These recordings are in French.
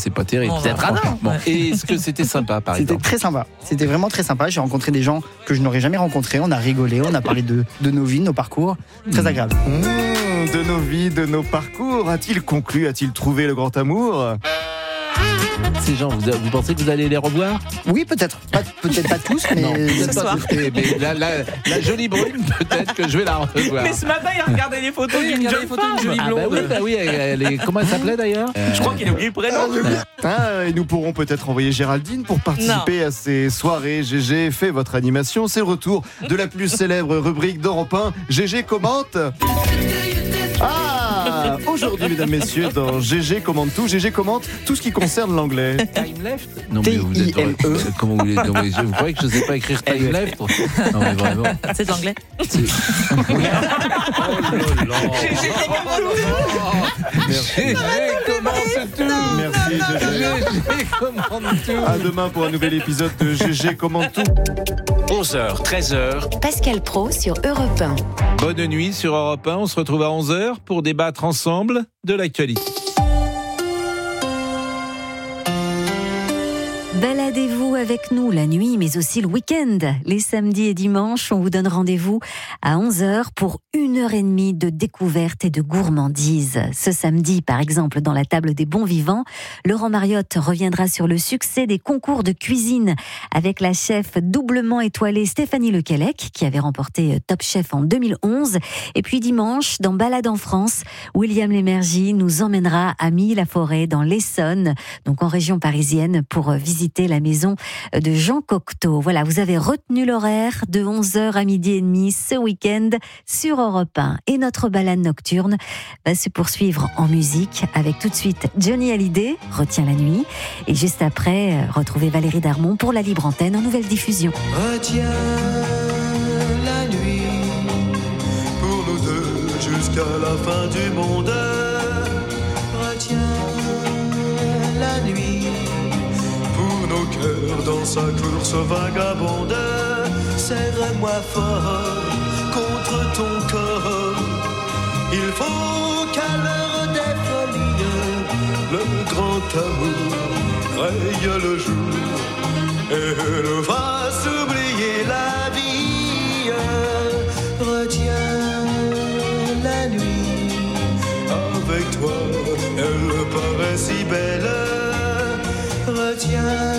c'est pas terrible. Bon, c'est radin. Bon. Et est-ce que c'était sympa, par C'était exemple? très sympa. C'était vraiment très sympa. J'ai rencontré des gens que je n'aurais jamais rencontrés. On a rigolé, on a parlé de nos vies, de nos parcours. Très agréable. De nos vies, de nos parcours. A-t-il conclu, a-t-il trouvé le grand amour? Ces gens, vous pensez que vous allez les revoir? Oui, peut-être. Peut-être pas tous, mais Non, peut-être Ce pas soir. tous. Mais la jolie brune, peut-être que je vais la revoir. Mais ce matin, il a regardé les photos d'une jeune femme. Ah bah oui, comment elle s'appelait d'ailleurs? Je crois qu'il a oublié le prénom. Et nous pourrons peut-être envoyer Géraldine pour participer à ces soirées. GG fait votre animation. C'est le retour de la plus célèbre rubrique d'Europe 1. GG commente. Aujourd'hui, mesdames, messieurs, dans GG commente tout. GG commente tout ce qui concerne l'anglais. Time left? Non, mais vous êtes. T-I-M-E. Comment vous voulez? Non, mais vous croyez que je ne sais pas écrire time left? Non, mais vraiment. C'est de l'anglais. GG commente tout. Merci, GG. GG commente tout. À demain pour un nouvel épisode de GG commente tout. 11h, 13h, Pascal Praud sur Europe 1. Bonne nuit sur Europe 1. On se retrouve à 11h pour débattre ensemble de l'actualité. Baladez-vous avec nous la nuit, mais aussi le week-end. Les samedis et dimanches, on vous donne rendez-vous à 11h pour 1h30 de découverte et de gourmandise. Ce samedi, par exemple, dans la table des bons vivants, Laurent Mariotte reviendra sur le succès des concours de cuisine avec la chef doublement étoilée Stéphanie Lequelec, qui avait remporté Top Chef en 2011. Et puis dimanche, dans Balade en France, William Lémergie nous emmènera à Milly-la-Forêt, dans l'Essonne, donc en région parisienne, pour visiter la maison de Jean Cocteau. Voilà, vous avez retenu l'horaire de 11h à midi et demi ce week-end sur Europe 1. Et notre balade nocturne va se poursuivre en musique avec tout de suite Johnny Hallyday, Retiens la nuit. Et juste après, retrouvez Valérie Darmon pour la libre antenne en nouvelle diffusion. Retiens la nuit pour nous deux jusqu'à la fin du monde. Retiens la nuit pour nos cœurs dans sa course vagabonde. Serre-moi fort contre ton corps. Il faut qu'à l'heure des folies le grand amour raye le jour et nous fasse oublier la vie. Retiens la nuit avec toi, elle paraît si belle. Retiens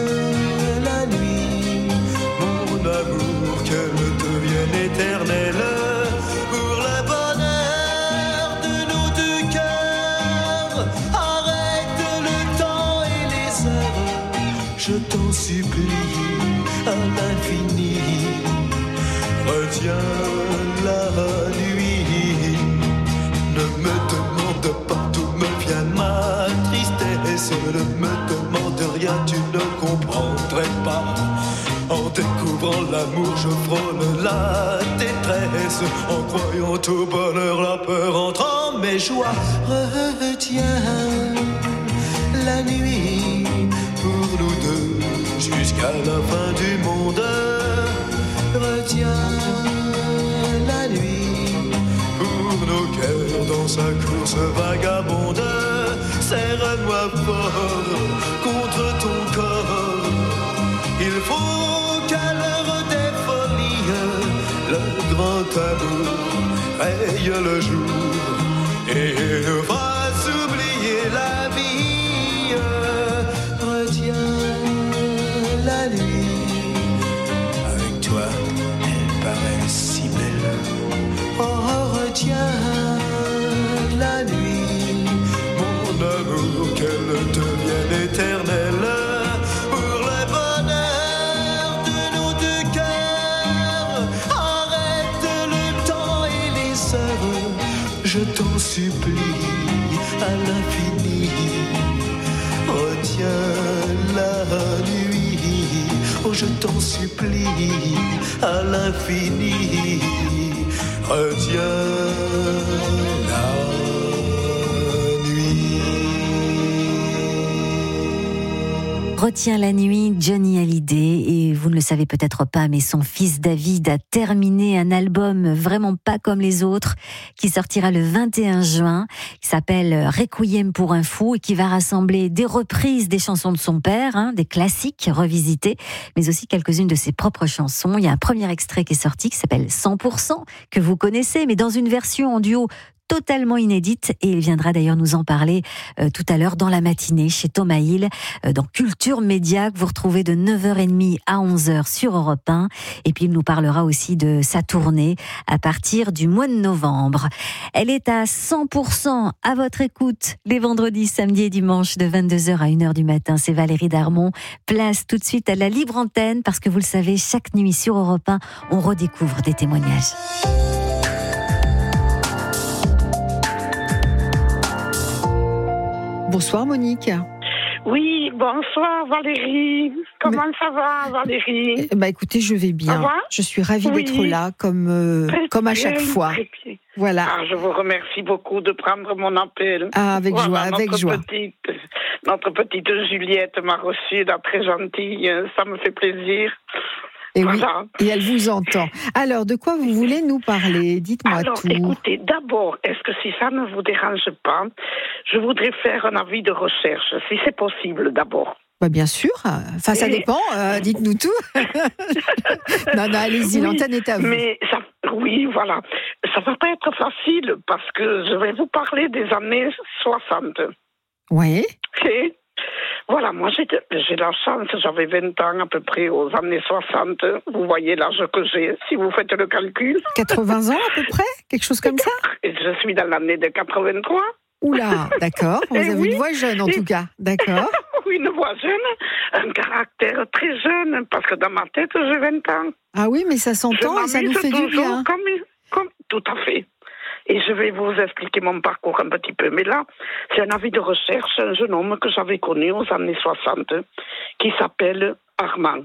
la nuit, mon amour, qu'elle devienne éternelle. Pour le bonheur de nos deux cœurs, arrête le temps et les heures. Je t'en supplie à l'infini. Retiens la nuit. Ne me demande pas d'où me vient ma tristesse. Ne me demande rien, tu ne comprendrais pas. En découvrant l'amour, je frôle la détresse. En croyant au bonheur, la peur entre en mes joies. Retiens la nuit pour nous deux jusqu'à la fin du monde. Retiens la nuit pour nos cœurs dans sa course vagabonde. Serre-moi fort contre ton corps. Il faut qu'à l'heure des folies le grand amour raye le jour et nous fasse oublier la vie. Retiens la nuit, avec toi elle paraît si belle. Oh, retiens la nuit, mon amour, qu'elle devienne éternelle. Pour le bonheur de nos deux cœurs, arrête le temps et les heures. Je t'en supplie à l'infini. Retiens la nuit, oh je t'en supplie à l'infini. Retiens la nuit. retient la nuit Johnny Hallyday, et vous ne le savez peut-être pas, mais son fils David a terminé un album vraiment pas comme les autres qui sortira le 21 juin, qui s'appelle Requiem pour un fou et qui va rassembler des reprises des chansons de son père, des classiques revisités, mais aussi quelques-unes de ses propres chansons. Il y a un premier extrait qui est sorti qui s'appelle 100%, que vous connaissez, mais dans une version en duo totalement inédite, et il viendra d'ailleurs nous en parler tout à l'heure dans la matinée chez Thomas Hill, dans Culture Média, que vous retrouvez de 9h30 à 11h sur Europe 1, et puis il nous parlera aussi de sa tournée à partir du mois de novembre. Elle est à 100% à votre écoute les vendredis, samedis et dimanches de 22h à 1h du matin. C'est Valérie Darmon. Place tout de suite à la libre antenne, parce que vous le savez, chaque nuit sur Europe 1, on redécouvre des témoignages. Bonsoir Monique. Oui, bonsoir Valérie. Comment ça va Valérie? Écoutez, je vais bien. Je suis ravie d'être là comme à chaque fois. Voilà. Je vous remercie beaucoup de prendre mon appel. Avec joie, avec joie. Notre petite Juliette m'a reçue, là, très gentille. Ça me fait plaisir. Et voilà. Oui, et elle vous entend. Alors, de quoi vous voulez nous parler? Dites-moi tout. Écoutez, d'abord, est-ce que si ça ne vous dérange pas, je voudrais faire un avis de recherche, si c'est possible d'abord. Bien sûr. Enfin, ça dépend. Dites-nous tout. non, allez-y, l'antenne est à vous. Mais ça, oui, voilà. Ça va pas être facile parce que je vais vous parler des années 60. Oui. Et voilà, moi j'ai la chance, j'avais 20 ans à peu près aux années 60. Vous voyez l'âge que j'ai, si vous faites le calcul. 80 ans à peu près? Quelque chose comme ça? Et je suis dans l'année de 83. Oula, d'accord. Vous avez une voix jeune en tout cas, d'accord. Oui, une voix jeune, un caractère très jeune, parce que dans ma tête, j'ai 20 ans. Ah oui, mais ça s'entend et ça nous fait du bien. Tout à fait. Et je vais vous expliquer mon parcours un petit peu. Mais là, c'est un avis de recherche, un jeune homme que j'avais connu aux années 60, qui s'appelle Armand.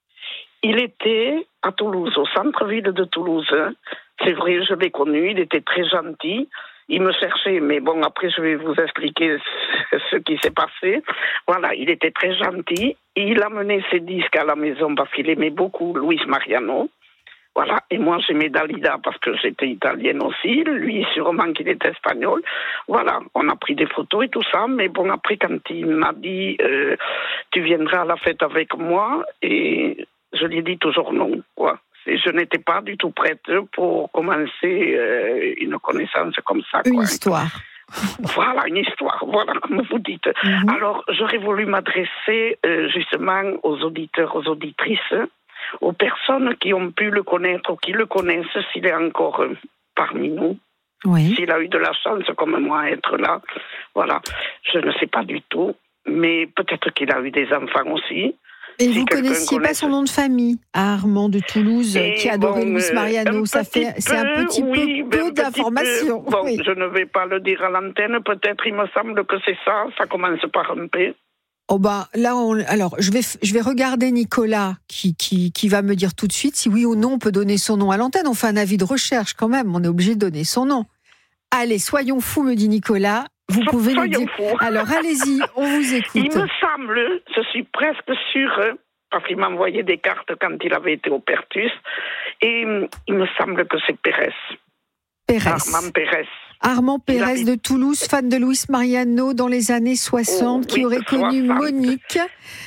Il était à Toulouse, au centre-ville de Toulouse. C'est vrai, je l'ai connu, il était très gentil. Il me cherchait, mais bon, après je vais vous expliquer ce qui s'est passé. Voilà, il était très gentil. Il amenait ses disques à la maison parce qu'il aimait beaucoup Luis Mariano. Voilà, et moi j'aimais Dalida parce que j'étais italienne aussi, lui sûrement qu'il était espagnol. Voilà, on a pris des photos et tout ça, mais bon, après quand il m'a dit tu viendras à la fête avec moi, et je lui ai dit toujours non, quoi. Et je n'étais pas du tout prête pour commencer une connaissance comme ça. Une histoire. Voilà, une histoire, voilà, comme vous dites. Alors, j'aurais voulu m'adresser justement aux auditeurs, aux auditrices, aux personnes qui ont pu le connaître ou qui le connaissent, s'il est encore parmi nous. Oui. S'il a eu de la chance, comme moi, à être là. Voilà, je ne sais pas du tout, mais peut-être qu'il a eu des enfants aussi. Et vous ne connaissiez pas son nom de famille, Armand de Toulouse, qui adorait Luis Mariano. C'est un petit peu d'informations. Bon, oui. Je ne vais pas le dire à l'antenne, peut-être, il me semble que c'est ça. Ça commence par un P. Oh bah là, alors je vais regarder Nicolas qui va me dire tout de suite si oui ou non on peut donner son nom à l'antenne. On fait un avis de recherche quand même, on est obligé de donner son nom. Allez, soyons fous, me dit Nicolas. Vous pouvez nous dire. Alors allez-y, on vous écoute. Il me semble, je suis presque sûre, parce qu'il m'envoyait des cartes quand il avait été au Pertus, et il me semble que c'est Pérez. Armand Pérez. Armand Pérez de Toulouse, fan de Luis Mariano dans les années 60, qui aurait connu Monique.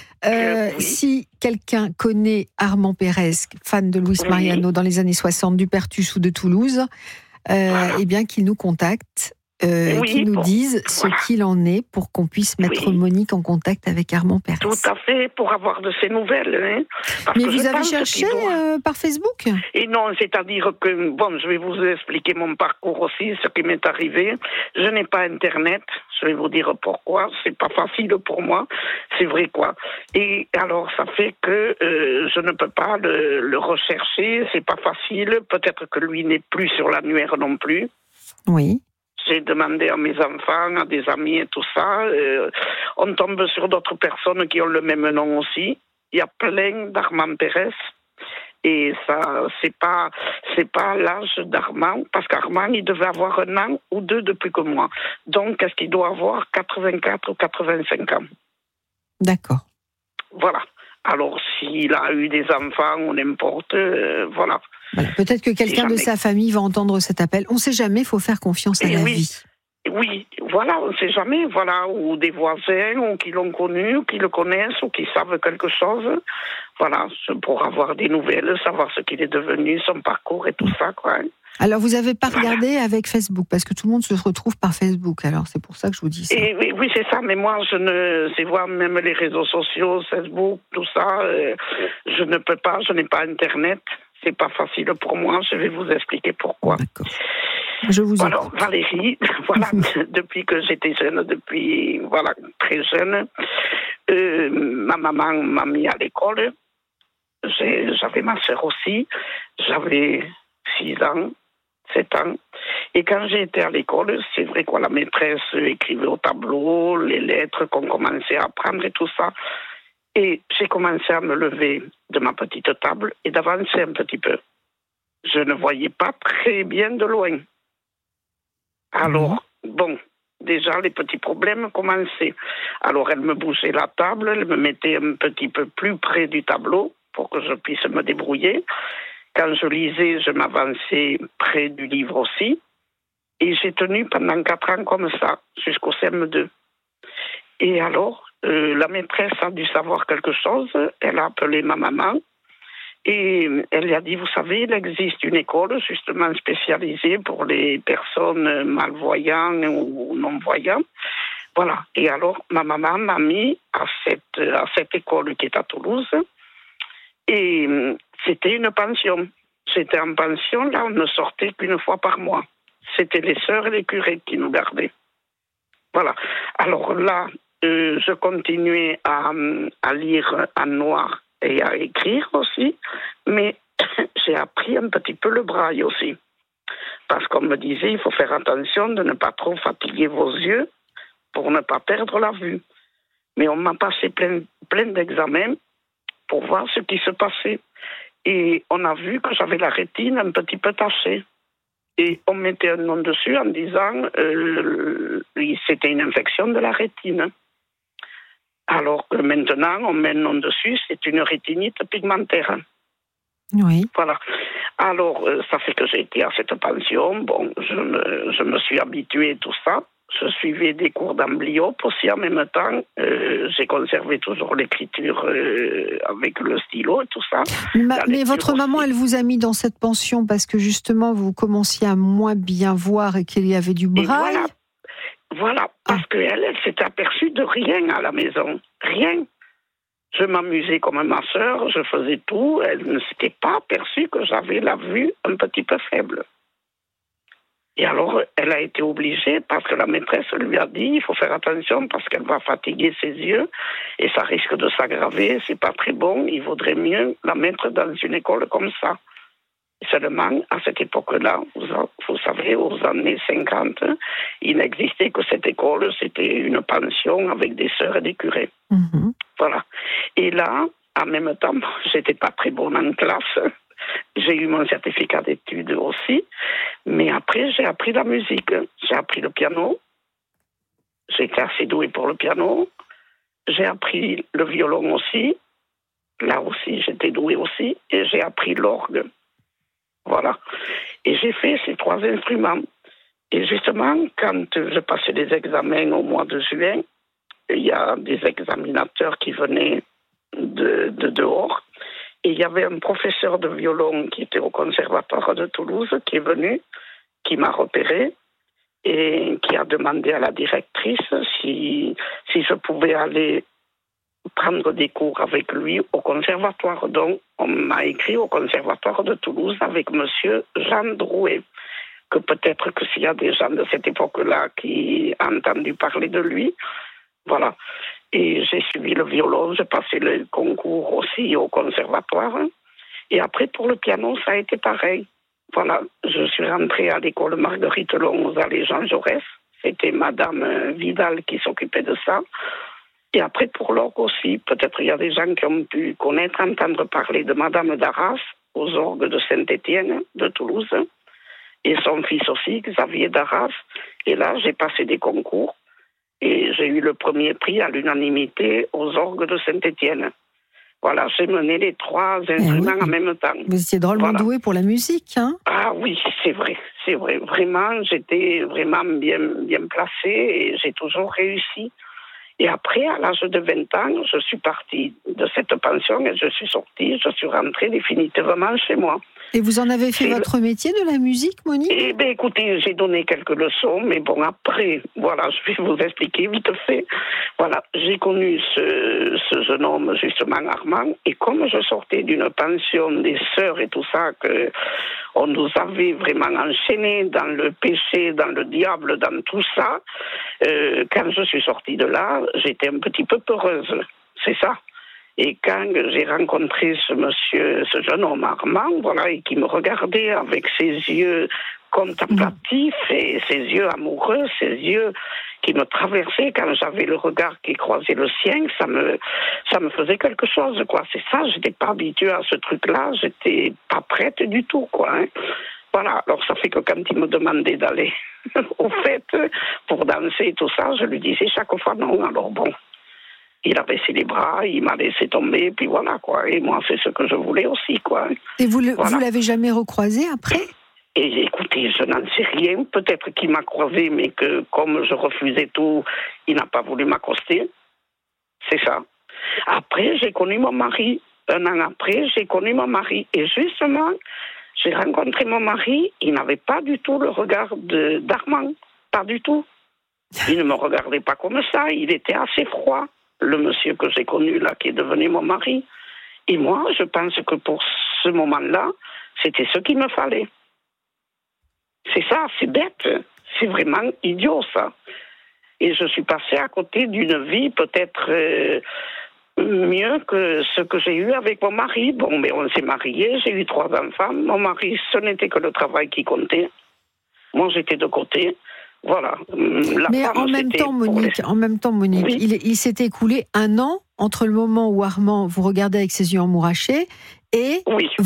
Si quelqu'un connaît Armand Pérez, fan de Luis Mariano dans les années 60 du Pertus ou de Toulouse, eh bien qu'il nous contacte. Qui nous disent ce qu'il en est pour qu'on puisse mettre Monique en contact avec Armand Pérez. Tout à fait, pour avoir de ses nouvelles. Hein, mais vous avez cherché par Facebook? Et non, c'est-à-dire que, bon, je vais vous expliquer mon parcours aussi, ce qui m'est arrivé. Je n'ai pas Internet, je vais vous dire pourquoi. C'est pas facile pour moi, c'est vrai quoi. Et alors, ça fait que je ne peux pas le rechercher, c'est pas facile. Peut-être que lui n'est plus sur l'annuaire non plus. Oui. J'ai demandé à mes enfants, à des amis et tout ça. On tombe sur d'autres personnes qui ont le même nom aussi. Il y a plein d'Armand Pérez. Et ça, c'est pas l'âge d'Armand, parce qu'Armand, il devait avoir 1 an ou 2 de plus que moi. Donc, est-ce qu'il doit avoir 84 ou 85 ans? D'accord. Voilà. Alors, s'il a eu des enfants ou n'importe, voilà. Voilà. Peut-être que quelqu'un de sa famille va entendre cet appel. On ne sait jamais, il faut faire confiance à la vie. Oui, voilà, on ne sait jamais, voilà, ou des voisins, ou qui l'ont connu, ou qui le connaissent, ou qui savent quelque chose. Voilà, pour avoir des nouvelles, savoir ce qu'il est devenu, son parcours et tout ça, quoi. Alors, vous n'avez pas regardé avec Facebook, parce que tout le monde se retrouve par Facebook, alors c'est pour ça que je vous dis ça. Et oui, c'est ça, mais moi, c'est voir même les réseaux sociaux, Facebook, tout ça, je ne peux pas, je n'ai pas Internet, c'est pas facile pour moi, je vais vous expliquer pourquoi. D'accord. Je vous écoute. Alors, Valérie, voilà, depuis que j'étais jeune, très jeune, ma maman m'a mis à l'école, j'avais ma sœur aussi, j'avais 6 ans, 7 ans. Et quand j'ai été à l'école, c'est vrai que la maîtresse écrivait au tableau, les lettres qu'on commençait à apprendre et tout ça. Et j'ai commencé à me lever de ma petite table et d'avancer un petit peu. Je ne voyais pas très bien de loin. Alors, bon, déjà les petits problèmes commençaient. Alors elle me bougeait la table, elle me mettait un petit peu plus près du tableau pour que je puisse me débrouiller. Quand je lisais, je m'avançais près du livre aussi. Et j'ai tenu pendant 4 ans comme ça, jusqu'au CM2. Et alors, la maîtresse a dû savoir quelque chose. Elle a appelé ma maman. Et elle lui a dit, vous savez, il existe une école justement spécialisée pour les personnes malvoyantes ou non-voyantes. Voilà. Et alors, ma maman m'a mis à cette école qui est à Toulouse. Et c'était une pension. J'étais en pension, là, on ne sortait qu'une fois par mois. C'était les sœurs et les curés qui nous gardaient. Voilà. Alors là, je continuais à lire en noir et à écrire aussi, mais j'ai appris un petit peu le braille aussi. Parce qu'on me disait, il faut faire attention de ne pas trop fatiguer vos yeux pour ne pas perdre la vue. Mais on m'a passé plein d'examens pour voir ce qui se passait. Et on a vu que j'avais la rétine un petit peu tachée. Et on mettait un nom dessus en disant c'était une infection de la rétine. Alors que maintenant, on met un nom dessus, c'est une rétinite pigmentaire. Oui. Voilà. Alors, ça fait que j'ai été à cette pension. Bon, je me suis habituée à tout ça. Je suivais des cours d'amblyope aussi en même temps. J'ai conservé toujours l'écriture avec le stylo et tout ça. Mais votre maman, elle vous a mis dans cette pension parce que justement, vous commenciez à moins bien voir et qu'il y avait du braille. Voilà, parce qu'elle s'était aperçue de rien à la maison. Rien. Je m'amusais comme ma sœur, je faisais tout. Elle ne s'était pas aperçue que j'avais la vue un petit peu faible. Et alors, elle a été obligée, parce que la maîtresse lui a dit, il faut faire attention parce qu'elle va fatiguer ses yeux et ça risque de s'aggraver, c'est pas très bon, il vaudrait mieux la mettre dans une école comme ça. Seulement, à cette époque-là, vous savez, aux années 50, il n'existait que cette école, c'était une pension avec des sœurs et des curés. Mmh. Voilà. Et là, en même temps, j'étais pas très bonne en classe. J'ai eu mon certificat d'études aussi, mais après, j'ai appris la musique. J'ai appris le piano. J'étais assez douée pour le piano. J'ai appris le violon aussi. Là aussi, j'étais douée aussi. Et j'ai appris l'orgue. Voilà. Et j'ai fait ces 3 instruments. Et justement, quand je passais les examens au mois de juin, il y a des examinateurs qui venaient de dehors. Et il y avait un professeur de violon qui était au conservatoire de Toulouse qui est venu, qui m'a repéré et qui a demandé à la directrice si je pouvais aller prendre des cours avec lui au conservatoire. Donc, on m'a écrit au conservatoire de Toulouse avec monsieur Jean Drouet, que peut-être que s'il y a des gens de cette époque-là qui ont entendu parler de lui, voilà. Et j'ai suivi le violon, j'ai passé le concours aussi au conservatoire. Et après, pour le piano, ça a été pareil. Voilà, je suis rentrée à l'école Marguerite Long aux allées Jean Jaurès. C'était Madame Vidal qui s'occupait de ça. Et après, pour l'orgue aussi, peut-être il y a des gens qui ont pu connaître, entendre parler de Madame Darras aux orgues de Saint-Étienne, de Toulouse. Et son fils aussi, Xavier Darras. Et là, j'ai passé des concours. Et j'ai eu le premier prix à l'unanimité aux orgues de Saint-Étienne. Voilà, j'ai mené les 3 instruments en même temps. Vous étiez drôlement doué pour la musique, hein? Ah oui, c'est vrai. Vraiment, j'étais vraiment bien placée et j'ai toujours réussi. Et après, à l'âge de 20 ans, je suis partie de cette pension et je suis sortie, je suis rentrée définitivement chez moi. Et vous en avez fait votre métier de la musique, Monique? Eh bien, écoutez, j'ai donné quelques leçons, mais bon, après, voilà, je vais vous expliquer vite fait. Voilà, j'ai connu ce jeune homme, justement, Armand, et comme je sortais d'une pension des sœurs et tout ça, que on nous avait vraiment enchaînés dans le péché, dans le diable, dans tout ça, quand je suis sortie de là, j'étais un petit peu peureuse, c'est ça. Et quand j'ai rencontré ce jeune homme Armand, voilà, et qui me regardait avec ses yeux contemplatifs et ses yeux amoureux, ses yeux qui me traversaient quand j'avais le regard qui croisait le sien, ça me faisait quelque chose, quoi. C'est ça, j'étais pas habituée à ce truc-là, j'étais pas prête du tout, quoi. Hein. Voilà, alors ça fait que quand il me demandait d'aller au fait pour danser et tout ça, je lui disais chaque fois non, alors bon. Il a baissé les bras, il m'a laissé tomber, puis voilà, quoi. Et moi, c'est ce que je voulais aussi, quoi. Et vous l'avez jamais recroisé après? Et écoutez, je n'en sais rien. Peut-être qu'il m'a croisé, mais que comme je refusais tout, il n'a pas voulu m'accoster. C'est ça. Après, j'ai connu mon mari. 1 an après, j'ai connu mon mari. Et justement, j'ai rencontré mon mari. Il n'avait pas du tout le regard d'Armand. Pas du tout. Il ne me regardait pas comme ça. Il était assez froid. Le monsieur que j'ai connu là, qui est devenu mon mari. Et moi, je pense que pour ce moment-là, c'était ce qu'il me fallait. C'est ça, c'est bête. C'est vraiment idiot, ça. Et je suis passée à côté d'une vie peut-être mieux que ce que j'ai eu avec mon mari. Bon, mais on s'est mariés, j'ai eu 3 enfants. Mon mari, ce n'était que le travail qui comptait. Moi, j'étais de côté. Voilà. Mais en même temps, Monique, oui. il s'est écoulé 1 an entre le moment où Armand vous regardait avec ses yeux emmourachés et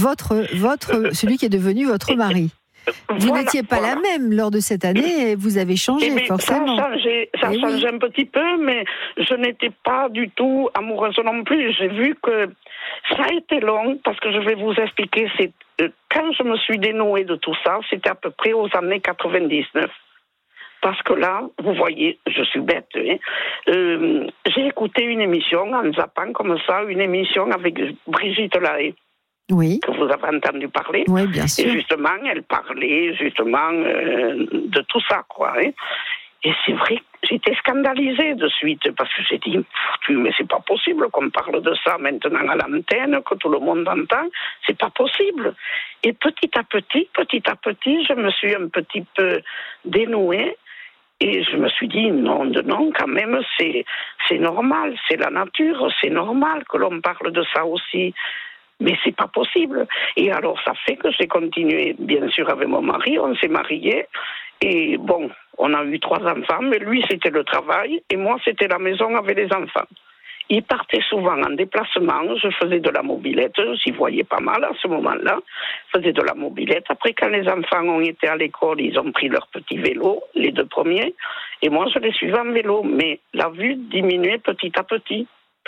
celui qui est devenu votre mari. Vous n'étiez pas la même lors de cette année et vous avez changé, forcément. Ça a changé un petit peu, mais je n'étais pas du tout amoureuse non plus. J'ai vu que ça a été long, parce que je vais vous expliquer, quand je me suis dénouée de tout ça, c'était à peu près aux années 99. Parce que là, vous voyez, je suis bête. Hein. J'ai écouté une émission en zappant comme ça, une émission avec Brigitte Lahaye. Oui. Que vous avez entendu parler. Oui, bien sûr. Et justement, elle parlait justement de tout ça, quoi. Hein. Et c'est vrai que j'étais scandalisée de suite, parce que j'ai dit, mais c'est pas possible qu'on parle de ça maintenant à l'antenne, que tout le monde entend, c'est pas possible. Et petit à petit, je me suis un petit peu dénouée. Et je me suis dit, non, quand même, c'est normal, c'est la nature, c'est normal que l'on parle de ça aussi. Mais c'est pas possible. Et alors, ça fait que j'ai continué, bien sûr, avec mon mari, on s'est mariés. Et bon, on a eu 3 enfants, mais lui, c'était le travail, et moi, c'était la maison avec les enfants. Il partait souvent en déplacement, je faisais de la mobilette, j'y voyais pas mal à ce moment-là, je faisais de la mobilette. Après, quand les enfants ont été à l'école, ils ont pris leur petit vélo, les 2 premiers, et moi, je les suivais en vélo. Mais la vue diminuait petit à petit,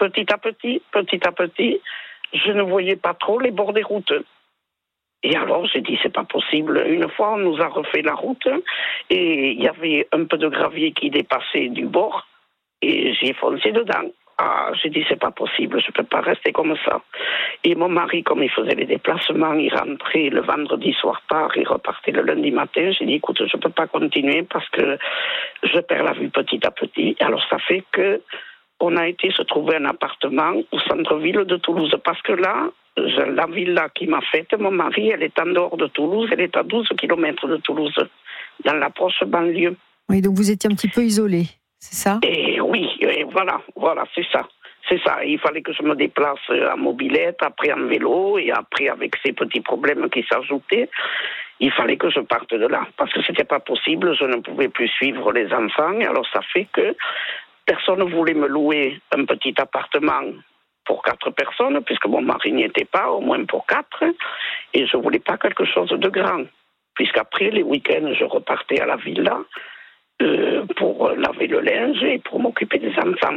je ne voyais pas trop les bords des routes. Et alors, j'ai dit, c'est pas possible. Une fois, on nous a refait la route, et il y avait un peu de gravier qui dépassait du bord, et j'ai foncé dedans. Ah, j'ai dit, c'est pas possible, je peux pas rester comme ça. Et mon mari, comme il faisait les déplacements, il rentrait le vendredi soir tard, il repartait le lundi matin. J'ai dit, écoute, je peux pas continuer parce que je perds la vue petit à petit. Alors, ça fait que on a été se trouver un appartement au centre-ville de Toulouse. Parce que là, la villa qui m'a faite, mon mari, elle est en dehors de Toulouse, elle est à 12 km de Toulouse, dans la proche banlieue. Oui, donc vous étiez un petit peu isolé, c'est ça? Et oui, et voilà, c'est ça. C'est ça, il fallait que je me déplace en mobilette, après en vélo, et après avec ces petits problèmes qui s'ajoutaient, il fallait que je parte de là. Parce que c'était pas possible, je ne pouvais plus suivre les enfants, et alors ça fait que personne ne voulait me louer un petit appartement pour 4 personnes, puisque mon mari n'y était pas, au moins pour 4, et je voulais pas quelque chose de grand. Puisqu'après, les week-ends, je repartais à la villa, pour laver le linge et pour m'occuper des enfants.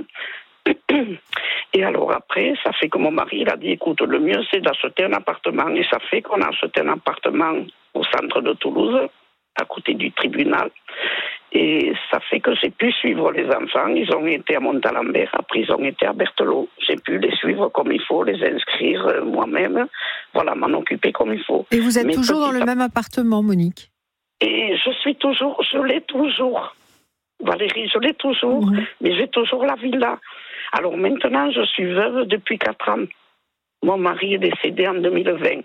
Et alors après, ça fait que mon mari il a dit, écoute, le mieux c'est d'acheter un appartement. Et ça fait qu'on a acheté un appartement au centre de Toulouse, à côté du tribunal. Et ça fait que j'ai pu suivre les enfants. Ils ont été à Montalembert, après ils ont été à Berthelot. J'ai pu les suivre comme il faut, les inscrire moi-même. Voilà, m'en occuper comme il faut. Et vous êtes toujours dans le même appartement, Monique? Et je l'ai toujours. Valérie, je l'ai toujours, mais j'ai toujours la villa. Alors maintenant, je suis veuve depuis 4 ans. Mon mari est décédé en 2020.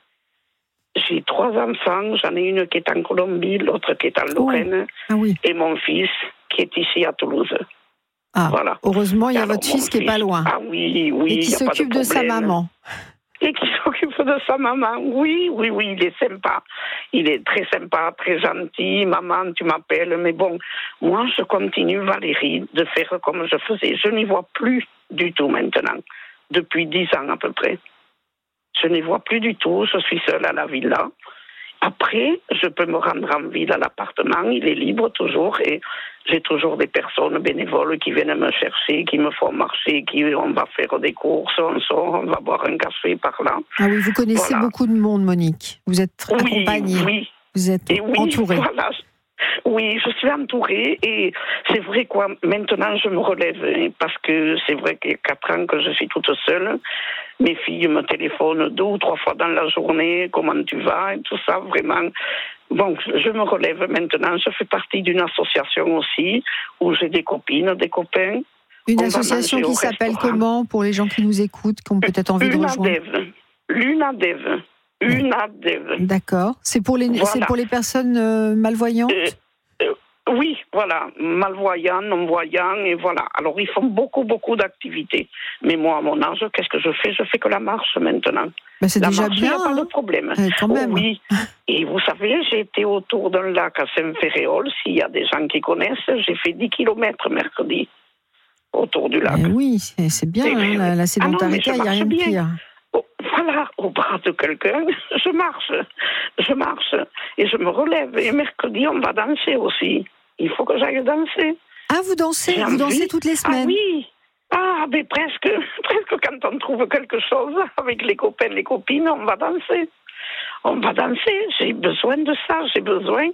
J'ai 3 enfants, j'en ai une qui est en Colombie, l'autre qui est en Lorraine, et mon fils qui est ici à Toulouse. Ah, voilà. Heureusement, il y a votre fils qui n'est pas loin. Ah oui, et qui s'occupe de sa maman. Et qui s'occupe de sa maman, oui, il est sympa. Il est très sympa, très gentil. Maman, tu m'appelles. Mais bon, moi, je continue, Valérie, de faire comme je faisais. Je n'y vois plus du tout maintenant, depuis 10 ans à peu près. Je n'y vois plus du tout. Je suis seule à la villa. Après, je peux me rendre en ville à l'appartement. Il est libre toujours et j'ai toujours des personnes bénévoles qui viennent me chercher, qui me font marcher, on va faire des courses, on sort, on va boire un café par là. Ah oui, vous connaissez beaucoup de monde, Monique. Vous êtes accompagnée. Oui. Vous êtes entourée. Voilà. Oui, je suis entourée et c'est vrai quoi. Maintenant, je me relève parce que c'est vrai qu'il y a 4 ans que je suis toute seule. Mes filles me téléphonent 2 ou 3 fois dans la journée. Comment tu vas et tout ça, vraiment. Bon, je me relève maintenant. Je fais partie d'une association aussi où j'ai des copines, des copains. Une association qui s'appelle comment pour les gens qui nous écoutent, qui ont peut-être envie de rejoindre? L'UNADEV. D'accord. C'est pour les personnes malvoyantes? Oui, voilà, malvoyants, non-voyants, et voilà. Alors, ils font beaucoup d'activités. Mais moi, à mon âge, qu'est-ce que je fais? Je fais que la marche maintenant. Ben c'est déjà bien, il n'y a pas de problème. Quand même. Oui, et vous savez, j'ai été autour d'un lac à Saint-Ferréol, s'il y a des gens qui connaissent, j'ai fait 10 km mercredi, autour du lac. Oui, c'est bien, la sédentarité, il n'y a rien de pire. Voilà, au bras de quelqu'un, je marche, et je me relève. Et mercredi, on va danser aussi. Il faut que j'aille danser. Ah, vous dansez toutes les semaines? Ah oui, mais presque quand on trouve quelque chose avec les copains, les copines, on va danser. J'ai besoin de ça, j'ai besoin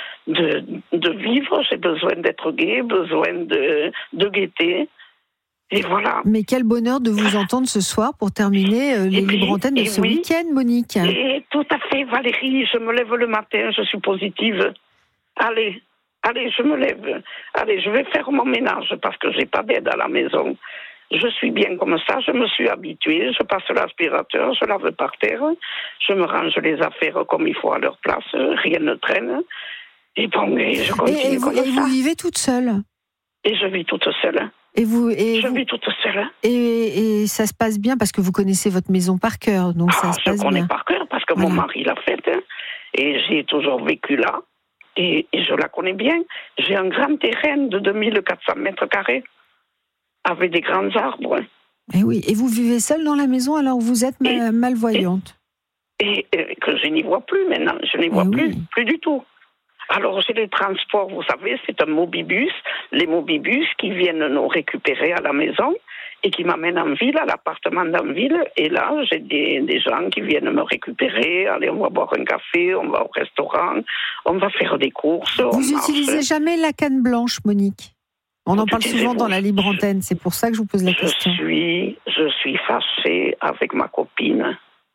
de vivre, j'ai besoin d'être gai, besoin de gaieté. Et voilà. Mais quel bonheur de vous entendre ce soir pour terminer les libres antennes de ce week-end, Monique. Et tout à fait, Valérie. Je me lève le matin, je suis positive. Allez, je me lève. Allez, je vais faire mon ménage parce que j'ai pas d'aide à la maison. Je suis bien comme ça, je me suis habituée. Je passe l'aspirateur, je lave par terre. Je me range les affaires comme il faut à leur place. Rien ne traîne. Et bon, je continue comme ça. Et vous vivez toute seule? Et je vis toute seule. Je vis toute seule. Et ça se passe bien parce que vous connaissez votre maison par cœur, donc ça se passe bien. Je connais par cœur parce que mon mari l'a faite et j'ai toujours vécu là et je la connais bien. J'ai un grand terrain de 2400 mètres carrés avec des grands arbres. Et oui, et vous vivez seule dans la maison alors vous êtes malvoyante. Et que je n'y vois plus maintenant, je n'y vois plus du tout. Alors, j'ai les transports, vous savez, c'est un mobibus. Les mobibus qui viennent nous récupérer à la maison et qui m'amènent en ville, à l'appartement d'en ville. Et là, j'ai des gens qui viennent me récupérer. Allez, on va boire un café, on va au restaurant, on va faire des courses. Vous n'utilisez jamais la canne blanche, Monique? On en parle souvent dans la libre antenne, c'est pour ça que je vous pose la question. Je suis fâchée avec ma copine.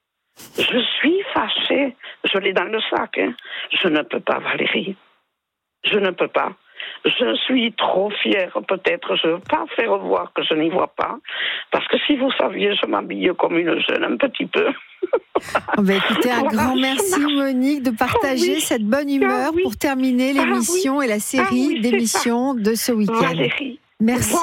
Je suis fâchée. Je l'ai dans le sac. Je ne peux pas, Valérie. Je ne peux pas. Je suis trop fière, peut-être. Je ne veux pas faire voir que je n'y vois pas. Parce que si vous saviez, je m'habille comme une jeune, un petit peu. Écoutez, un grand merci, Monique, de partager cette bonne humeur pour terminer l'émission et la série d'émissions de ce week-end. Valérie. Merci.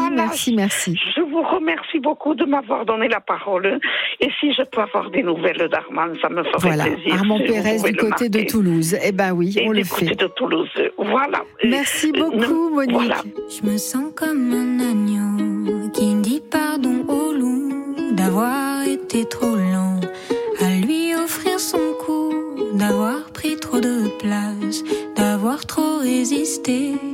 Je vous remercie beaucoup de m'avoir donné la parole. Et si je peux avoir des nouvelles d'Armand, ça me ferait plaisir. Armand Pérez du côté de Toulouse. Eh bien oui, on le fait. Du côté de Toulouse, voilà. Merci beaucoup, Monique. Voilà. Je me sens comme un agneau qui dit pardon au loup d'avoir été trop lent à lui offrir son cou, d'avoir pris trop de place, d'avoir trop résisté, d'avoir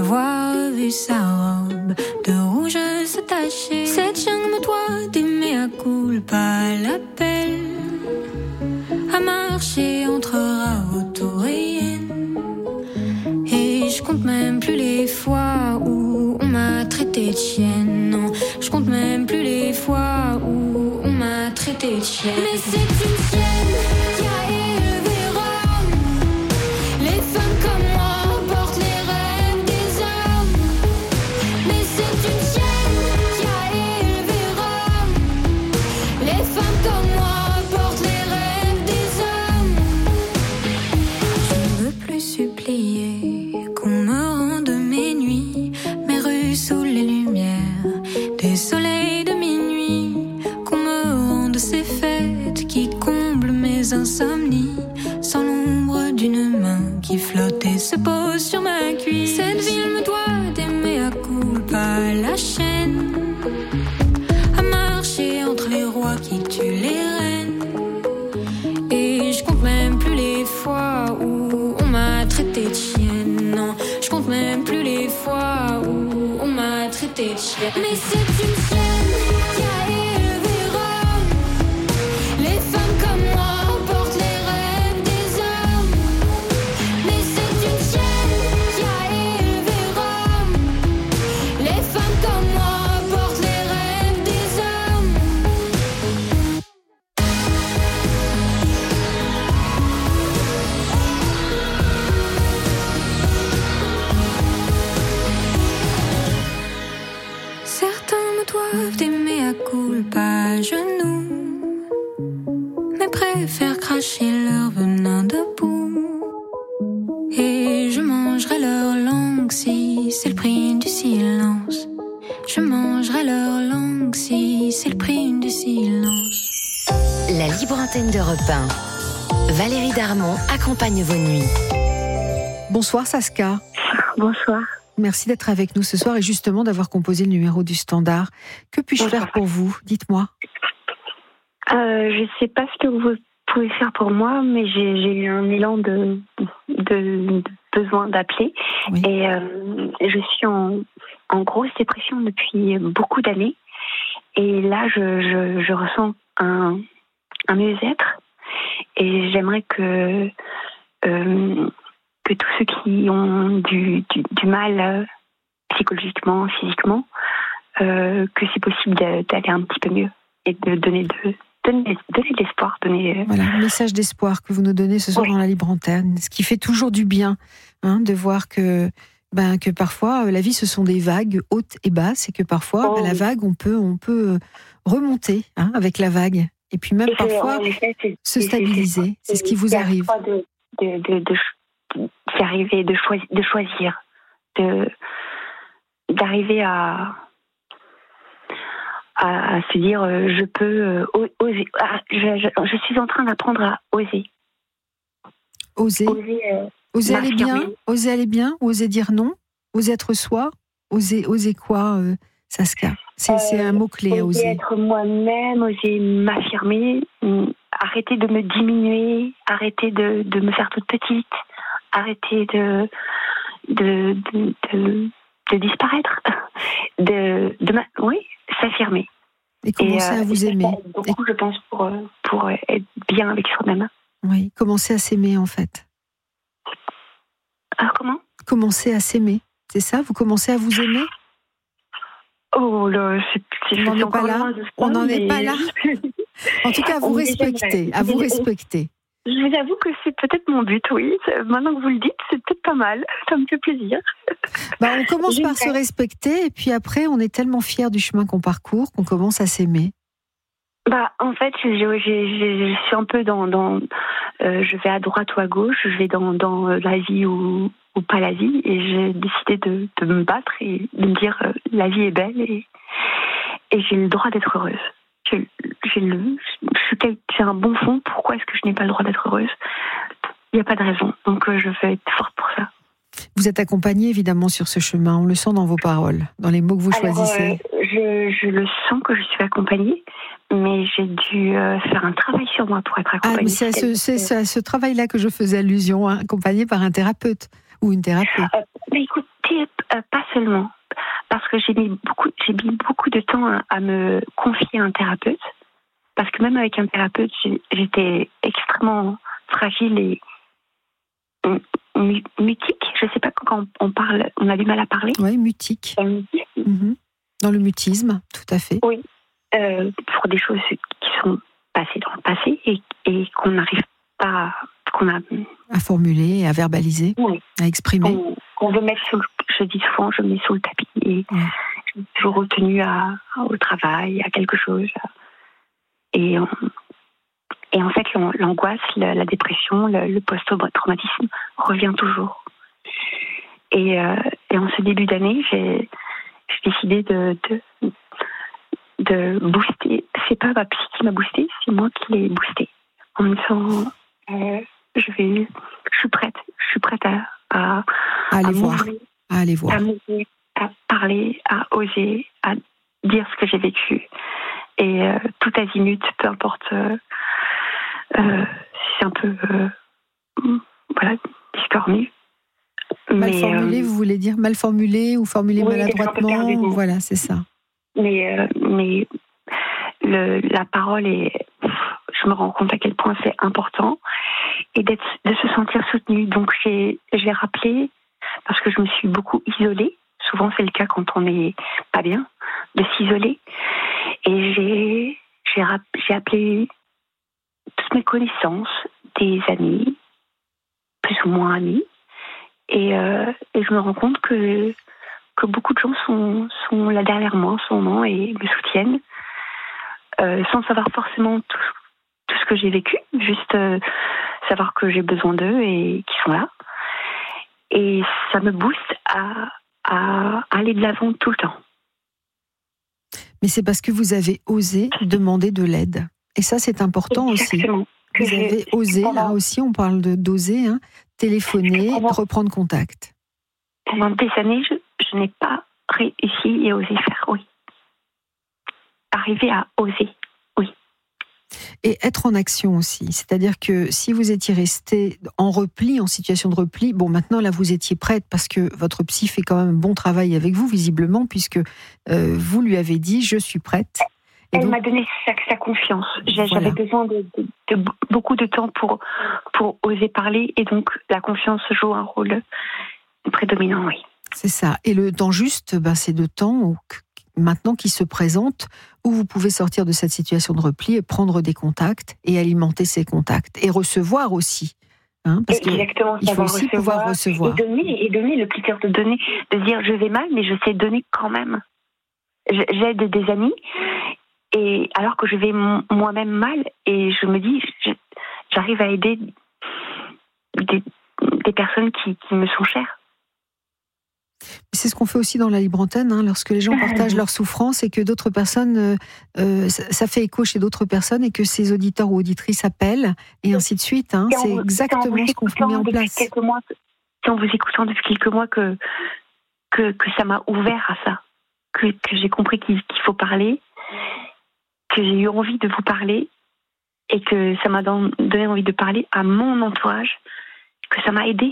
d'avoir vu sa robe de rouge se tacher. Cette jungle me doit d'aimer à culpa l'appel à marcher entre Raoult et Yen. Et je compte même plus les fois où on m'a traité de chienne. Non, je compte même plus les fois où on m'a traité de chienne. Mais c'est une chienne qui a élevé Rome. Les femmes comme moi portent les rêves des hommes. Mais c'est une chienne qui a élevé Rome. Les femmes comme moi portent les rêves des hommes. Je ne veux plus supplier qu'on me rende mes nuits, mes rues sous les lumières des soleils de minuit, qu'on me rende ces fêtes qui comblent mes insomnies, sans l'ombre d'une main qui flotte et se pose sur ma cuisse. Cette ville me doit d'aimer à culpa la chaîne, à marcher entre les rois qui tuent les reines. Et je compte même plus les fois où on m'a traité de chienne. Non, je compte même plus les fois où on m'a traité de chienne. Mais c'est une chienne qui a élevé Rome. Les femmes comme moi portent les rêves des hommes. Mais c'est une chienne qui a élevé Rome. Les femmes comme moi portent les rêves des hommes. Certains me doivent d'aimer à culpa à genoux, mais préfèrent cracher leur venin debout. Et je mangerai leur langue si c'est le prix du silence. Je mangerai leur langue si c'est le prix du silence. La libre antenne d'Europe 1. Valérie Darmon accompagne vos nuits. Bonsoir Saska. Bonsoir. Merci d'être avec nous ce soir et justement d'avoir composé le numéro du standard. Que puis-je faire pour vous ? Dites-moi. Je ne sais pas ce que vous pouvez faire pour moi, mais j'ai eu un élan de besoin d'appeler. Oui. Et je suis en grosse dépression depuis beaucoup d'années. Et là, je ressens un mieux-être. Et j'aimerais que tous ceux qui ont du mal psychologiquement, physiquement, que c'est possible d'aller un petit peu mieux et de donner de l'espoir. Voilà, un message d'espoir que vous nous donnez ce soir dans la libre antenne, ce qui fait toujours du bien, de voir que parfois la vie ce sont des vagues hautes et basses et que parfois la vague on peut remonter avec la vague et puis même parfois se stabiliser. C'est ce qui vous arrive. D'arriver, de choisir, d'arriver à se dire je peux oser. Je suis en train d'apprendre à oser. Oser aller bien, oser dire non, oser être soi, oser quoi, Saska? C'est un mot-clé à oser. Oser être moi-même, oser m'affirmer, arrêter de me diminuer, arrêter de me faire toute petite. Arrêter de disparaître, s'affirmer. Et commencer à vous aimer. Beaucoup, je pense, pour être bien avec soi-même. Oui, commencer à s'aimer en fait. Alors comment ? Commencer à s'aimer, c'est ça ? Vous commencez à vous aimer ? Oh là, on n'en est pas là. On n'en est pas là. En tout cas, à vous respecter, à vous respecter. Je vous avoue que c'est peut-être mon but, oui. Maintenant que vous le dites, c'est peut-être pas mal. Ça me fait plaisir. On commence par se respecter et puis après, on est tellement fiers du chemin qu'on parcourt qu'on commence à s'aimer. En fait, je suis un peu dans je vais à droite ou à gauche, je vais dans la vie ou pas la vie, et j'ai décidé de me battre et de me dire la vie est belle et j'ai le droit d'être heureuse. J'ai un bon fond, pourquoi est-ce que je n'ai pas le droit d'être heureuse ? Il n'y a pas de raison, donc je vais être forte pour ça. Vous êtes accompagnée évidemment sur ce chemin, on le sent dans vos paroles, dans les mots que vous choisissez. Je le sens que je suis accompagnée, mais j'ai dû faire un travail sur moi pour être accompagnée. C'est à ce travail-là que je faisais allusion, accompagnée par un thérapeute ou une thérapeute. Écoutez, Pas seulement, parce que j'ai mis beaucoup de temps à me confier à un thérapeute, parce que même avec un thérapeute, j'étais extrêmement fragile et mutique. Je ne sais pas quand on parle, on a du mal à parler. Oui, mutique. Dans le mutisme, tout à fait. Oui, pour des choses qui sont passées dans le passé et qu'on n'arrive pas à formuler, à verbaliser, à exprimer. Qu'on veut mettre je dis souvent, je mets sous le tapis et je suis toujours retenue au travail, à quelque chose. Et en fait, l'angoisse, la dépression, le post-traumatisme revient toujours. Et en ce début d'année, j'ai décidé de booster. C'est pas ma psy qui m'a boosté, c'est moi qui l'ai boosté. En me disant, je suis prête à aller voir, à parler, à oser, à dire ce que j'ai vécu. Et tout azimut, peu importe, c'est un peu, discornu. Mal formulé, vous voulez dire mal formulé ou formulé maladroitement, voilà, c'est ça. Mais la parole je me rends compte à quel point c'est important et de se sentir soutenue. Donc j'ai rappelé, parce que je me suis beaucoup isolée, souvent c'est le cas quand on n'est pas bien, de s'isoler, et j'ai appelé toutes mes connaissances, des amis, plus ou moins amis, et je me rends compte que beaucoup de gens sont là derrière moi en ce moment et me soutiennent, sans savoir forcément tout ce que j'ai vécu, juste savoir que j'ai besoin d'eux et qu'ils sont là. Et ça me booste à aller de l'avant tout le temps. Mais c'est parce que vous avez osé demander de l'aide. Et ça, c'est important. Exactement. Aussi. Vous avez osé, là aussi, on parle d'oser, téléphoner, reprendre contact. Pendant des années, je n'ai pas réussi et osé faire, oui. Arriver à oser, oui. Et être en action aussi. C'est-à-dire que si vous étiez resté en repli, en situation de repli, bon, maintenant, là, vous étiez prête parce que votre psy fait quand même un bon travail avec vous, visiblement, puisque vous lui avez dit « je suis prête ». Elle m'a donné sa confiance. J'avais besoin de beaucoup de temps pour oser parler, et donc la confiance joue un rôle prédominant, oui. C'est ça. Et le temps juste, c'est le temps maintenant qui se présente, où vous pouvez sortir de cette situation de repli et prendre des contacts et alimenter ces contacts et recevoir aussi. Parce exactement, il faut aussi pouvoir recevoir. Et donner le plaisir de donner, de dire je vais mal, mais je sais donner quand même. J'aide des amis, et alors que je vais moi-même mal, et je me dis, j'arrive à aider des personnes qui me sont chères. C'est ce qu'on fait aussi dans la Libre Antenne, lorsque les gens partagent leur souffrance et que d'autres personnes, ça fait écho chez d'autres personnes et que ces auditeurs ou auditrices appellent et ainsi de suite. C'est exactement ce qu'on met en place. C'est en vous écoutant depuis quelques mois que ça m'a ouvert à ça, que j'ai compris qu'il faut parler, que j'ai eu envie de vous parler et que ça m'a donné envie de parler à mon entourage, que ça m'a aidé.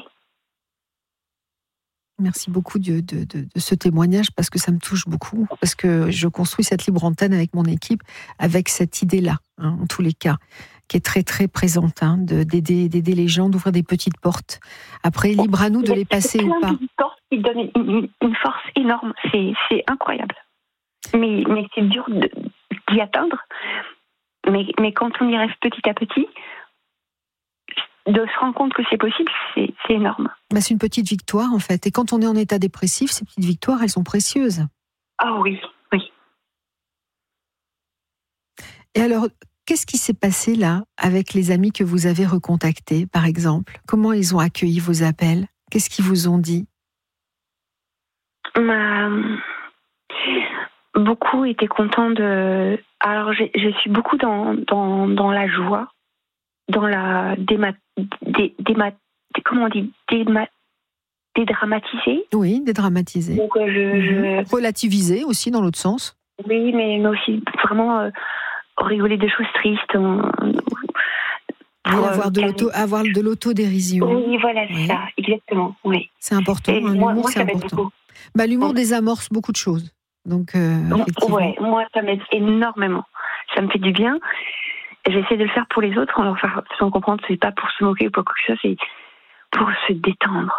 Merci beaucoup de ce témoignage, parce que ça me touche beaucoup, parce que je construis cette Libre Antenne avec mon équipe, avec cette idée-là, en tous les cas, qui est très très présente, d'aider les gens, d'ouvrir des petites portes. Après, libre à nous de les passer ou pas. Une porte qui donne une force énorme, c'est incroyable. Mais c'est dur d'y atteindre. Mais quand on y rêve petit à petit, de se rendre compte que c'est possible, c'est énorme. C'est une petite victoire, en fait. Et quand on est en état dépressif, ces petites victoires, elles sont précieuses. Ah oui, oui. Et alors, qu'est-ce qui s'est passé là, avec les amis que vous avez recontactés, par exemple ? Comment ils ont accueilli vos appels ? Qu'est-ce qu'ils vous ont dit ? Beaucoup étaient contents de... Alors, je suis beaucoup dans la joie, dans la comment on dit, dédramatiser. Oui, dédramatiser. Donc, relativiser aussi dans l'autre sens. Oui, mais aussi vraiment rigoler de choses tristes. Avoir de l'autodérision. Oui, voilà, c'est ça, exactement. Oui. C'est important. Moi, c'est ça m'aide important. beaucoup. L'humour désamorce beaucoup de choses. Donc, ouais, moi, ça m'aide énormément. Ça me fait du bien. J'essaie de le faire pour les autres, en leur faisant comprendre que c'est pas pour se moquer ou pour quoi que ce soit, c'est pour se détendre,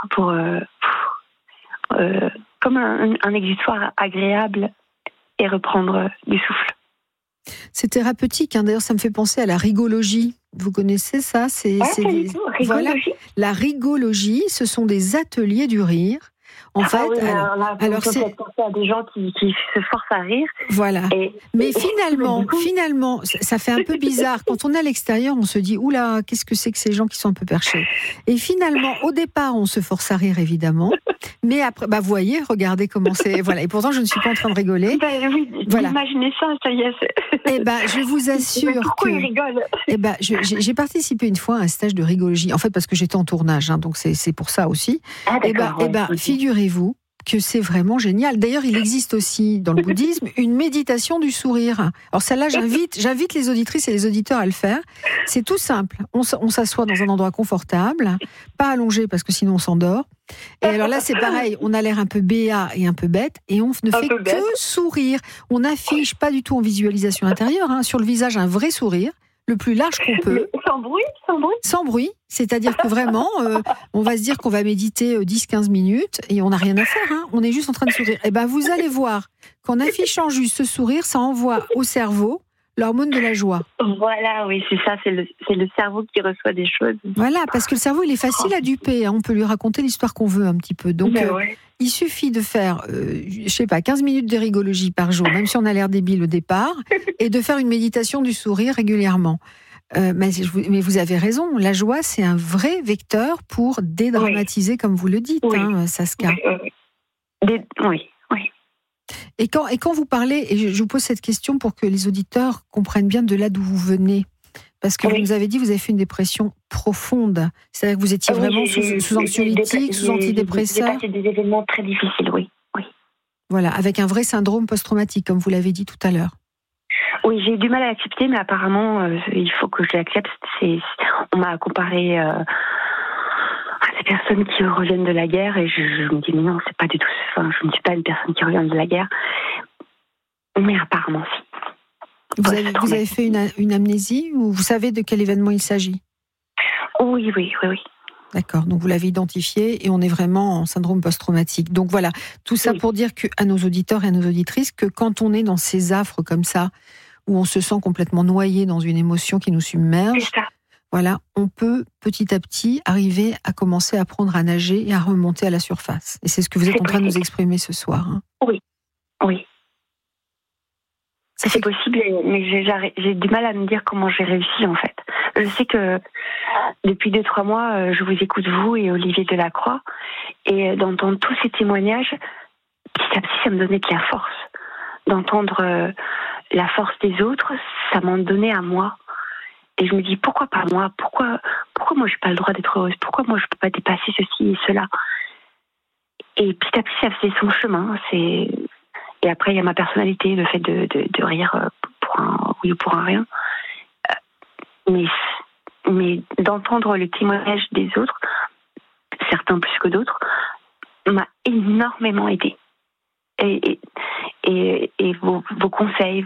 comme un exutoire agréable et reprendre du souffle. C'est thérapeutique, hein. D'ailleurs ça me fait penser à la rigologie. Vous connaissez ça? Voilà. La rigologie, ce sont des ateliers du rire. En fait, alors c'est penser à des gens qui se forcent à rire. Voilà. Mais finalement, ça fait un peu bizarre. Quand on est à l'extérieur, on se dit oula, qu'est-ce que c'est que ces gens qui sont un peu perchés. Et finalement, au départ, on se force à rire évidemment. Mais après, vous voyez, regardez comment c'est. Voilà. Et pourtant, je ne suis pas en train de rigoler. Oui, voilà. Imaginez ça y est. Je vous assure pourquoi ils rigolent. J'ai participé une fois à un stage de rigologie. En fait, parce que j'étais en tournage, hein, donc c'est pour ça aussi. Figurez-vous que c'est vraiment génial. D'ailleurs, il existe aussi dans le bouddhisme une méditation du sourire. Alors celle-là, j'invite les auditrices et les auditeurs à le faire. C'est tout simple. On s'assoit dans un endroit confortable, pas allongé parce que sinon on s'endort. Et alors là, c'est pareil. On a l'air un peu béat et un peu bête et on ne fait que sourire. On n'affiche pas du tout en visualisation intérieure, hein, sur le visage un vrai sourire, le plus large qu'on peut. Sans bruit. C'est-à-dire que vraiment, on va se dire qu'on va méditer 10-15 minutes et on n'a rien à faire. Hein. On est juste en train de sourire. Vous allez voir qu'en affichant juste ce sourire, ça envoie au cerveau l'hormone de la joie. Voilà, oui, c'est ça. C'est le cerveau qui reçoit des choses. Voilà, parce que le cerveau, il est facile à duper. Hein. On peut lui raconter l'histoire qu'on veut un petit peu. Donc, il suffit de faire, 15 minutes de rigologie par jour, même si on a l'air débile au départ, et de faire une méditation du sourire régulièrement. Mais vous avez raison, la joie, c'est un vrai vecteur pour dédramatiser, comme vous le dites, Saskia. Oui. Et quand vous parlez, et je vous pose cette question pour que les auditeurs comprennent bien de là d'où vous venez, parce que vous nous avez dit que vous avez fait une dépression profonde, c'est-à-dire que vous étiez vraiment sous anxiolytiques, sous antidépresseurs. J'ai passé des événements très difficiles, oui. Voilà, avec un vrai syndrome post-traumatique, comme vous l'avez dit tout à l'heure. Oui, j'ai du mal à l'accepter, mais apparemment, il faut que je l'accepte. On m'a comparé à des personnes qui reviennent de la guerre, et je me dis, mais non, c'est pas du tout. Enfin, je ne suis pas une personne qui revient de la guerre. Mais apparemment, si. Vous avez fait une amnésie, ou vous savez de quel événement il s'agit? Oui. D'accord, donc vous l'avez identifié et on est vraiment en syndrome post-traumatique. Donc voilà, tout ça pour dire à nos auditeurs et à nos auditrices que quand on est dans ces affres comme ça, où on se sent complètement noyé dans une émotion qui nous submerge, voilà, on peut petit à petit arriver à commencer à apprendre à nager et à remonter à la surface. Et c'est ce que vous êtes en train de nous exprimer ce soir. Hein. Oui. C'est possible, mais j'ai du mal à me dire comment j'ai réussi, en fait. Je sais que depuis 2-3 mois, je vous écoute, vous et Olivier Delacroix, et d'entendre tous ces témoignages, petit à petit, ça me donnait de la force. D'entendre la force des autres, ça m'en donnait à moi. Et je me dis, pourquoi pas moi? Pourquoi moi, je n'ai pas le droit d'être heureuse? Pourquoi moi, je ne peux pas dépasser ceci et cela? Et petit à petit, ça faisait son chemin. Et après, il y a ma personnalité, le fait de rire pour un oui ou pour un rien. Mais d'entendre le témoignage des autres, certains plus que d'autres, m'a énormément aidé. Et vos conseils,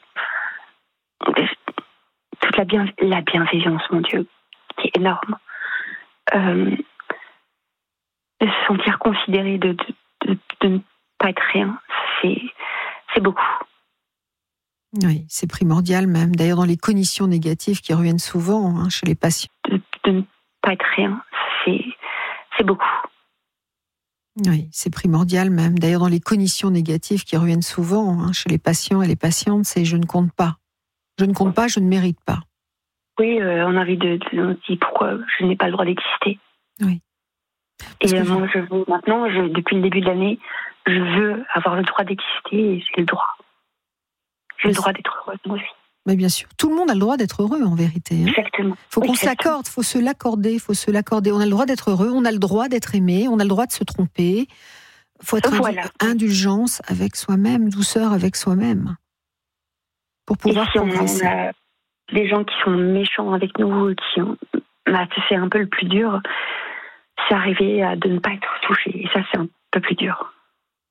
toute la bienveillance, mon Dieu, qui est énorme. De se sentir considéré, de ne pas être rien, c'est beaucoup. Oui, c'est primordial même. D'ailleurs, dans les cognitions négatives qui reviennent souvent chez les patients. De ne pas être rien, c'est beaucoup. Oui, c'est primordial même. D'ailleurs, dans les cognitions négatives qui reviennent souvent chez les patients et les patientes, c'est « je ne compte pas ». Je ne compte pas, je ne mérite pas. Oui, on a envie de dire pourquoi je n'ai pas le droit d'exister. Oui. Et moi, depuis le début de l'année, je veux avoir le droit d'exister et j'ai le droit. J'ai le droit d'être heureuse, moi aussi. Mais bien sûr, tout le monde a le droit d'être heureux en vérité. Exactement. Faut qu'on s'accorde, faut se l'accorder. On a le droit d'être heureux, on a le droit d'être aimé, on a le droit de se tromper. Faut être indulgence avec soi-même, douceur avec soi-même. Pour pouvoir progresser. On a des gens qui sont méchants avec nous, c'est un peu le plus dur, c'est arriver à de ne pas être touché. Et ça, c'est un peu plus dur.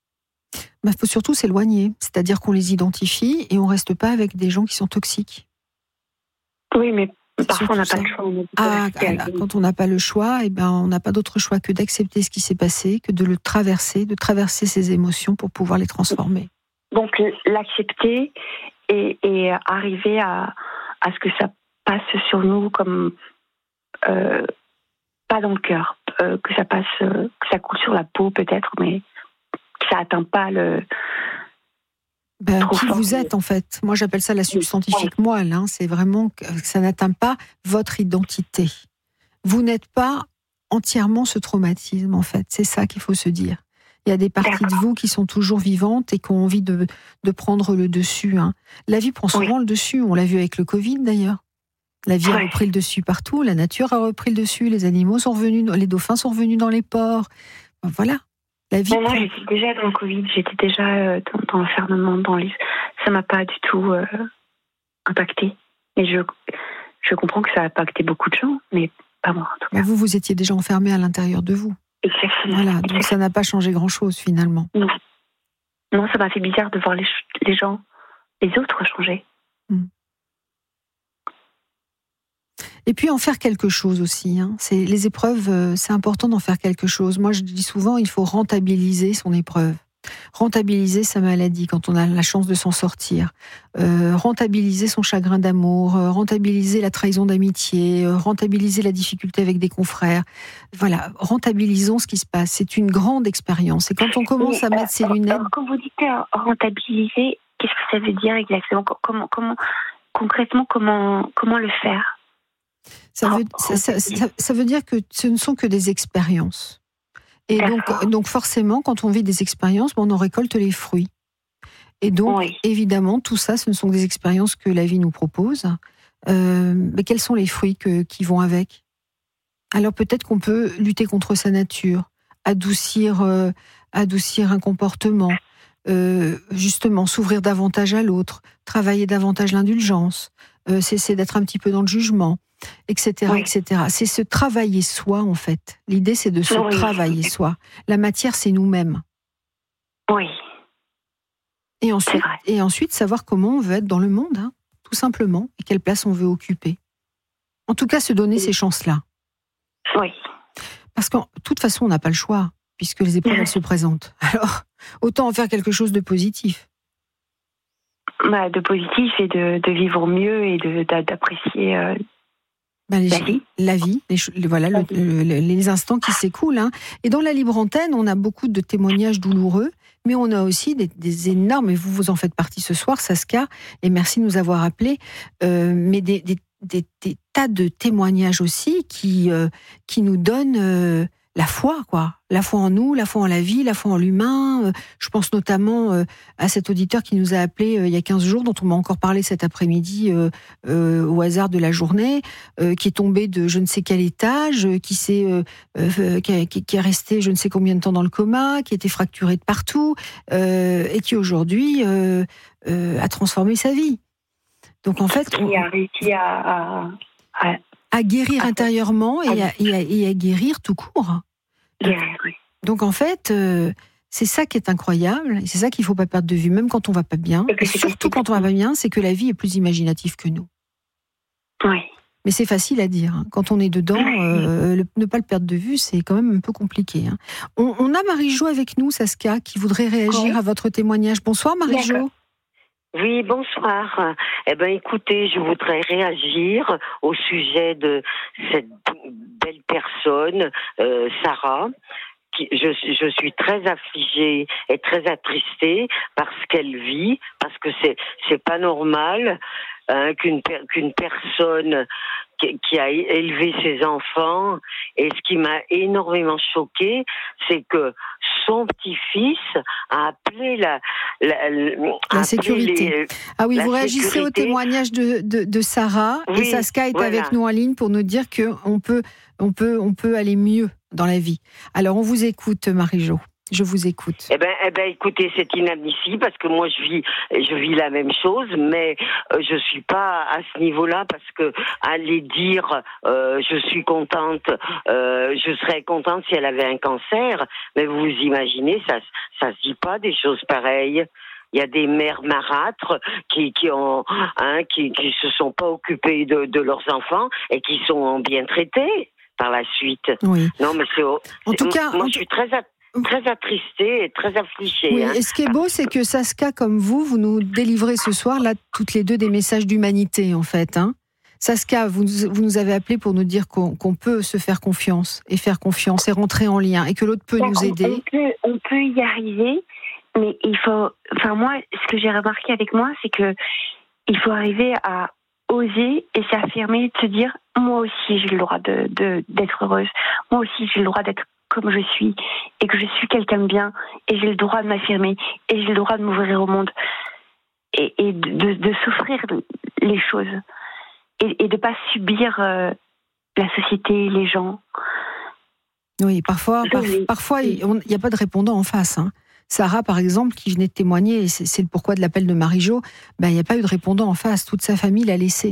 Il faut surtout s'éloigner, c'est-à-dire qu'on les identifie et on ne reste pas avec des gens qui sont toxiques. Oui, mais parfois on n'a pas le choix. Quand on n'a pas le choix, on n'a pas d'autre choix que d'accepter ce qui s'est passé, que de le traverser, de traverser ses émotions pour pouvoir les transformer. Donc l'accepter et arriver à ce que ça passe sur nous comme pas dans le cœur, que ça passe, que ça coule sur la peau peut-être, mais que ça atteint pas le. Qui vous êtes en fait. Moi j'appelle ça la substantifique moelle. C'est vraiment que ça n'atteint pas votre identité. Vous n'êtes pas entièrement ce traumatisme en fait. C'est ça qu'il faut se dire. Il y a des parties de vous qui sont toujours vivantes et qui ont envie de prendre le dessus. La vie prend souvent le dessus. On l'a vu avec le Covid d'ailleurs. La vie a repris le dessus partout. La nature a repris le dessus. Les animaux sont revenus, les dauphins sont revenus dans les ports. Voilà. La vie. Moi, j'étais déjà dans le Covid. J'étais déjà dans l'enfermement, ça m'a pas du tout impacté. Et je comprends que ça a impacté beaucoup de gens, mais pas moi. En tout cas. Vous étiez déjà enfermé à l'intérieur de vous. Exactement. Voilà, donc ça n'a pas changé grand-chose finalement. Non, ça m'a fait bizarre de voir les gens, les autres changer. Et puis en faire quelque chose aussi. Les épreuves, c'est important d'en faire quelque chose. Moi, je dis souvent, il faut rentabiliser son épreuve. Rentabiliser sa maladie quand on a la chance de s'en sortir. Rentabiliser son chagrin d'amour, rentabiliser la trahison d'amitié, rentabiliser la difficulté avec des confrères. Voilà, rentabilisons ce qui se passe. C'est une grande expérience. Et quand on commence à mettre ses lunettes... Quand vous dites rentabiliser, qu'est-ce que ça veut dire exactement ? Concrètement, comment le faire ? Ça veut dire que ce ne sont que des expériences. Et donc forcément, quand on vit des expériences, on en récolte les fruits. Et donc, évidemment, tout ça, ce ne sont que des expériences que la vie nous propose. Mais quels sont les fruits qui vont avec ? Alors peut-être qu'on peut lutter contre sa nature, adoucir un comportement, justement s'ouvrir davantage à l'autre, travailler davantage l'indulgence, cesser d'être un petit peu dans le jugement, etc., etc. C'est se travailler soi, en fait. L'idée, c'est de se travailler soi. La matière, c'est nous-mêmes. Oui. Et ensuite, savoir comment on veut être dans le monde, tout simplement, et quelle place on veut occuper. En tout cas, se donner ces chances-là. Oui. Parce qu'en toute façon, on n'a pas le choix, puisque les épreuves, elles se présentent. Alors, autant en faire quelque chose de positif. De positif et de vivre mieux et d'apprécier... la vie, les instants qui s'écoulent. Et dans la libre antenne, on a beaucoup de témoignages douloureux, mais on a aussi des énormes, et vous en faites partie ce soir, Saskia, et merci de nous avoir appelés, mais des tas de témoignages aussi qui nous donnent la foi, quoi. La foi en nous, la foi en la vie, la foi en l'humain. Je pense notamment à cet auditeur qui nous a appelé il y a 15 jours, dont on m'a encore parlé cet après-midi au hasard de la journée, qui est tombé de je ne sais quel étage, qui est resté je ne sais combien de temps dans le coma, qui était fracturé de partout, et qui aujourd'hui a transformé sa vie. Donc en fait... Qui a réussi à guérir intérieurement et à guérir tout court. Donc en fait, c'est ça qui est incroyable, et c'est ça qu'il ne faut pas perdre de vue, même quand on ne va pas bien. Et surtout quand on ne va pas bien, c'est que la vie est plus imaginative que nous. Oui. Mais c'est facile à dire. Quand on est dedans, ne pas le perdre de vue, c'est quand même un peu compliqué. On a Marie-Jo avec nous, Saskia, qui voudrait réagir à votre témoignage. Bonsoir Marie-Jo. D'accord. Oui, bonsoir. Écoutez, je voudrais réagir au sujet de cette belle personne, Sarah. Je suis très affligée et très attristée par ce qu'elle vit, parce que c'est pas normal qu'une personne qui a élevé ses enfants, et ce qui m'a énormément choquée, c'est que son petit-fils a appelé la sécurité. Vous réagissez au témoignage de Sarah, et Saskia est avec nous en ligne pour nous dire qu'on peut aller mieux dans la vie. Alors on vous écoute, Marie-Jo. Je vous écoute. Eh ben, écoutez, c'est inadmissible parce que moi je vis la même chose, mais je suis pas à ce niveau-là parce que aller dire je suis contente, je serais contente si elle avait un cancer, mais vous imaginez, ça se dit pas des choses pareilles. Il y a des mères marâtres qui se sont pas occupées de leurs enfants et qui sont bien traitées par la suite. Oui. Non, mais en tout cas, moi je suis très attristée et très affligée. Oui, hein. et ce qui est beau, c'est que Saska, comme vous nous délivrez ce soir, là, toutes les deux, des messages d'humanité, en fait. Hein. Saska, vous nous avez appelé pour nous dire qu'on peut se faire confiance et rentrer en lien, et que l'autre peut nous aider. On peut y arriver, mais il faut... Enfin, moi, ce que j'ai remarqué avec moi, c'est que il faut arriver à oser et s'affirmer, de se dire, moi aussi, j'ai le droit d'être heureuse. Moi aussi, j'ai le droit d'être comme je suis, et que je suis quelqu'un de bien, et j'ai le droit de m'affirmer, et j'ai le droit de m'ouvrir au monde, et de s'offrir les choses, et de pas subir la société, les gens. Oui, parfois, il n'y a pas de répondant en face. Hein. Sarah, par exemple, qui venait de témoigner, et c'est le pourquoi de l'appel de Marie-Jo, il n'y a pas eu de répondant en face, toute sa famille l'a laissé.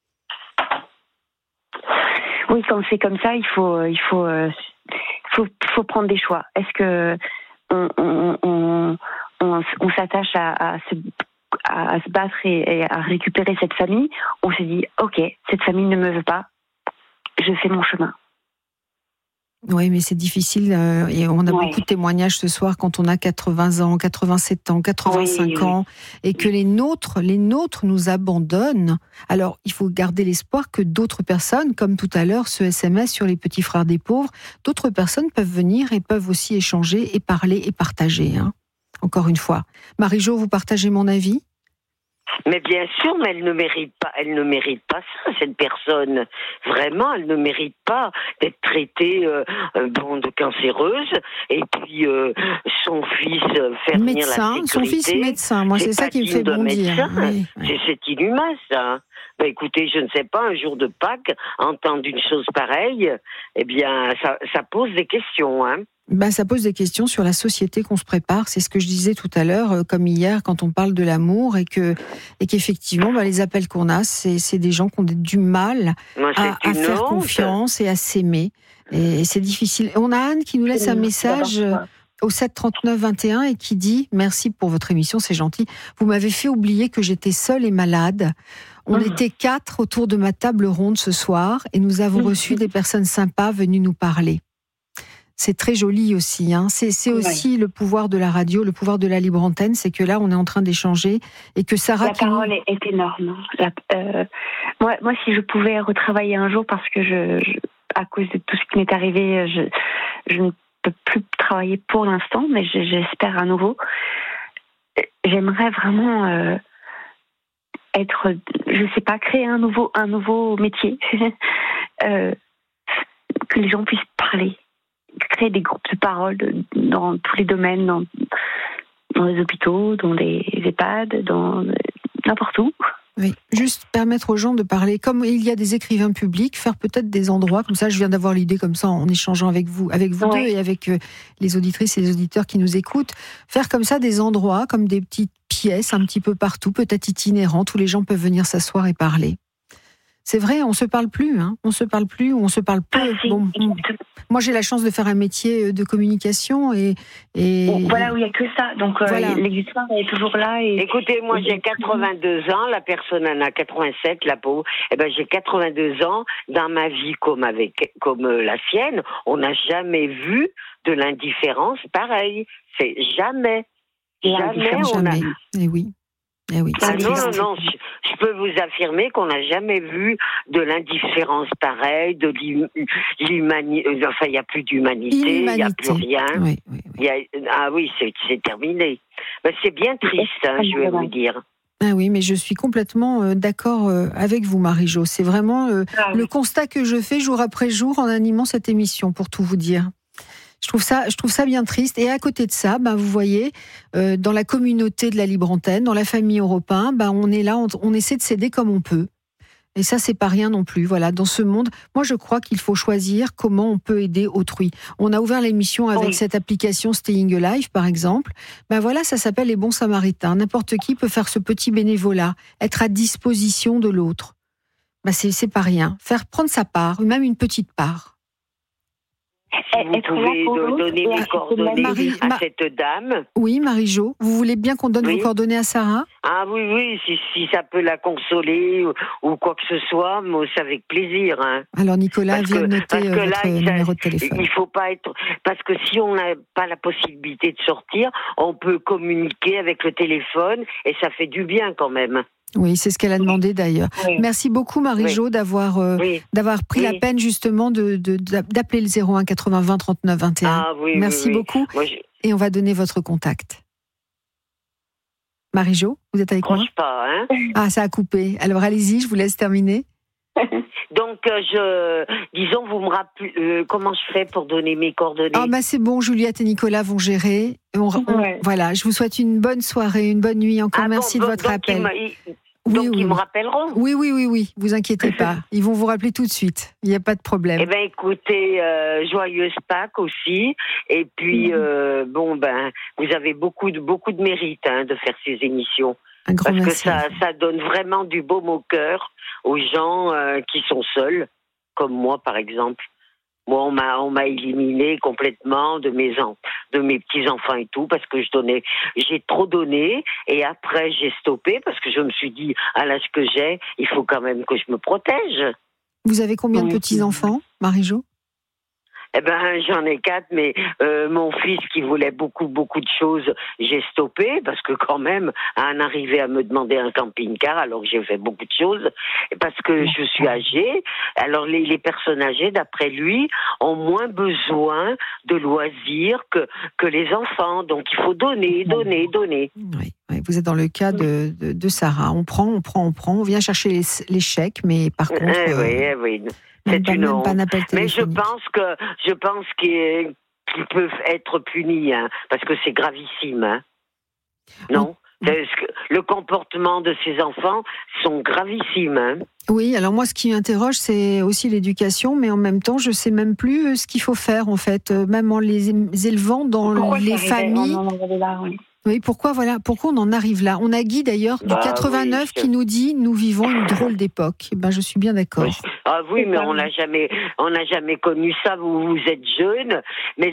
Oui, quand c'est comme ça, il faut prendre des choix. Est-ce que on s'attache à se battre et à récupérer cette famille? On se dit, ok, cette famille ne me veut pas, je fais mon chemin. Oui, mais c'est difficile et on a beaucoup de témoignages ce soir quand on a 80 ans, 87 ans, 85 ans et que les nôtres nous abandonnent. Alors, il faut garder l'espoir que d'autres personnes, comme tout à l'heure ce SMS sur les petits frères des pauvres, d'autres personnes peuvent venir et peuvent aussi échanger et parler et partager. Hein. Encore une fois. Marie-Jo, vous partagez mon avis ? Mais bien sûr, mais elle ne mérite pas ça, cette personne. Vraiment, elle ne mérite pas d'être traitée de cancéreuse et puis son fils faire venir la sécurité. Son fils médecin, moi c'est ça qui me fait bondir. Oui. C'est inhumain ça. Écoutez, je ne sais pas, un jour de Pâques, entendre une chose pareille, eh bien, ça pose des questions, hein. Ça pose des questions sur la société qu'on se prépare. C'est ce que je disais tout à l'heure, comme hier, quand on parle de l'amour et qu'effectivement, les appels qu'on a, c'est des gens qui ont du mal à faire confiance et à s'aimer. Et c'est difficile. On a Anne qui nous laisse un message au 7 39 21 et qui dit « Merci pour votre émission, c'est gentil. Vous m'avez fait oublier que j'étais seule et malade. On était 4 autour de ma table ronde ce soir et nous avons reçu des personnes sympas venues nous parler. » C'est très joli aussi. Hein. C'est aussi le pouvoir de la radio, le pouvoir de la libre antenne, c'est que là, on est en train d'échanger et que Sarah... La parole est énorme. Moi, si je pouvais retravailler un jour, parce que à cause de tout ce qui m'est arrivé, je ne peux plus travailler pour l'instant, mais j'espère à nouveau. J'aimerais vraiment créer un nouveau métier, que les gens puissent parler. Créer des groupes de parole dans tous les domaines, dans les hôpitaux, dans les EHPAD, dans n'importe où. Oui, juste permettre aux gens de parler. Comme il y a des écrivains publics, faire peut-être des endroits, comme ça je viens d'avoir l'idée comme ça en échangeant avec vous deux et avec les auditrices et les auditeurs qui nous écoutent, faire comme ça des endroits, comme des petites pièces un petit peu partout, peut-être itinérantes, où les gens peuvent venir s'asseoir et parler. C'est vrai, on se parle plus, hein. On se parle plus ou on se parle peu. Moi, j'ai la chance de faire un métier de communication et... Voilà, où il n'y a que ça. Donc, l'existence est toujours là. Écoutez, moi, j'ai 82 ans. La personne en a 87, la pauvre. J'ai 82 ans. Dans ma vie, comme la sienne, on n'a jamais vu de l'indifférence pareille. C'est jamais. Jamais. Et oui. Non, je peux vous affirmer qu'on n'a jamais vu de l'indifférence pareille, de l'humanité. Enfin, il n'y a plus d'humanité, il n'y a plus rien. Oui. C'est terminé. C'est bien triste, je vais vous dire. Ah oui, mais je suis complètement d'accord avec vous, Marie-Jo. C'est vraiment le constat que je fais jour après jour en animant cette émission, pour tout vous dire. Je trouve ça bien triste. Et à côté de ça, vous voyez, dans la communauté de la libre antenne, dans la famille Europe 1, on est là, on essaie de s'aider comme on peut. Et ça, c'est pas rien non plus. Voilà, dans ce monde, moi, je crois qu'il faut choisir comment on peut aider autrui. On a ouvert l'émission avec cette application Staying Alive, par exemple. Ben voilà, ça s'appelle les bons samaritains. N'importe qui peut faire ce petit bénévolat, être à disposition de l'autre. Ben c'est pas rien. Faire prendre sa part, même une petite part. Si vous pouvez donner mes coordonnées à cette dame. Oui, Marie-Jo, vous voulez bien qu'on donne vos coordonnées à Sarah ? Ah oui, si ça peut la consoler ou quoi que ce soit, moi, c'est avec plaisir. Hein. Alors Nicolas vient de noter votre numéro de téléphone. Il faut pas être... Parce que si on n'a pas la possibilité de sortir, on peut communiquer avec le téléphone et ça fait du bien quand même. Oui, c'est ce qu'elle a demandé d'ailleurs. Oui. Merci beaucoup Marie-Jo d'avoir pris la peine justement d'appeler le 01 80 20 39 21. Ah, merci beaucoup. Et on va donner votre contact. Marie-Jo, vous êtes avec moi ? Pas, hein. Ah, ça a coupé. Alors allez-y, je vous laisse terminer. Donc, disons, vous me rappelez comment je fais pour donner mes coordonnées ? Ah, c'est bon, Juliette et Nicolas vont gérer. Voilà, je vous souhaite une bonne soirée, une bonne nuit. Encore merci de votre appel. Ils me rappelleront ? Oui, vous inquiétez pas. Ils vont vous rappeler tout de suite. Il n'y a pas de problème. Eh bien, écoutez, joyeuse Pâques aussi. Et puis, vous avez beaucoup de mérite de faire ces émissions. Un grand merci. Parce que ça donne vraiment du baume au cœur aux gens qui sont seuls, comme moi par exemple. Moi, on m'a éliminé complètement de mes petits-enfants et tout, parce que j'ai trop donné, et après j'ai stoppé, parce que je me suis dit, à l'âge que j'ai, il faut quand même que je me protège. Vous avez combien de petits-enfants, Marie-Jo ? Eh ben, j'en ai 4, mais mon fils qui voulait beaucoup de choses, j'ai stoppé parce que quand même, en arrivé à me demander un camping-car, alors que j'ai fait beaucoup de choses, parce que je suis âgée. Alors les personnes âgées, d'après lui, ont moins besoin de loisirs que les enfants. Donc il faut donner. Oui, vous êtes dans le cas de Sarah. On prend. On vient chercher les chèques, mais par contre. Oui. C'est une honte. Mais je pense qu'ils peuvent être punis, parce que c'est gravissime. Non ? Le comportement de ces enfants sont gravissimes. Oui, alors moi, ce qui m'interroge, c'est aussi l'éducation, mais en même temps, je ne sais même plus ce qu'il faut faire, en fait, même en les élevant dans les familles. Oui, pourquoi on en arrive là ? On a Guy d'ailleurs du 89 qui nous dit « Nous vivons une drôle d'époque ». Je suis bien d'accord. Ah oui, mais on n'a jamais connu ça. Vous êtes jeune, mais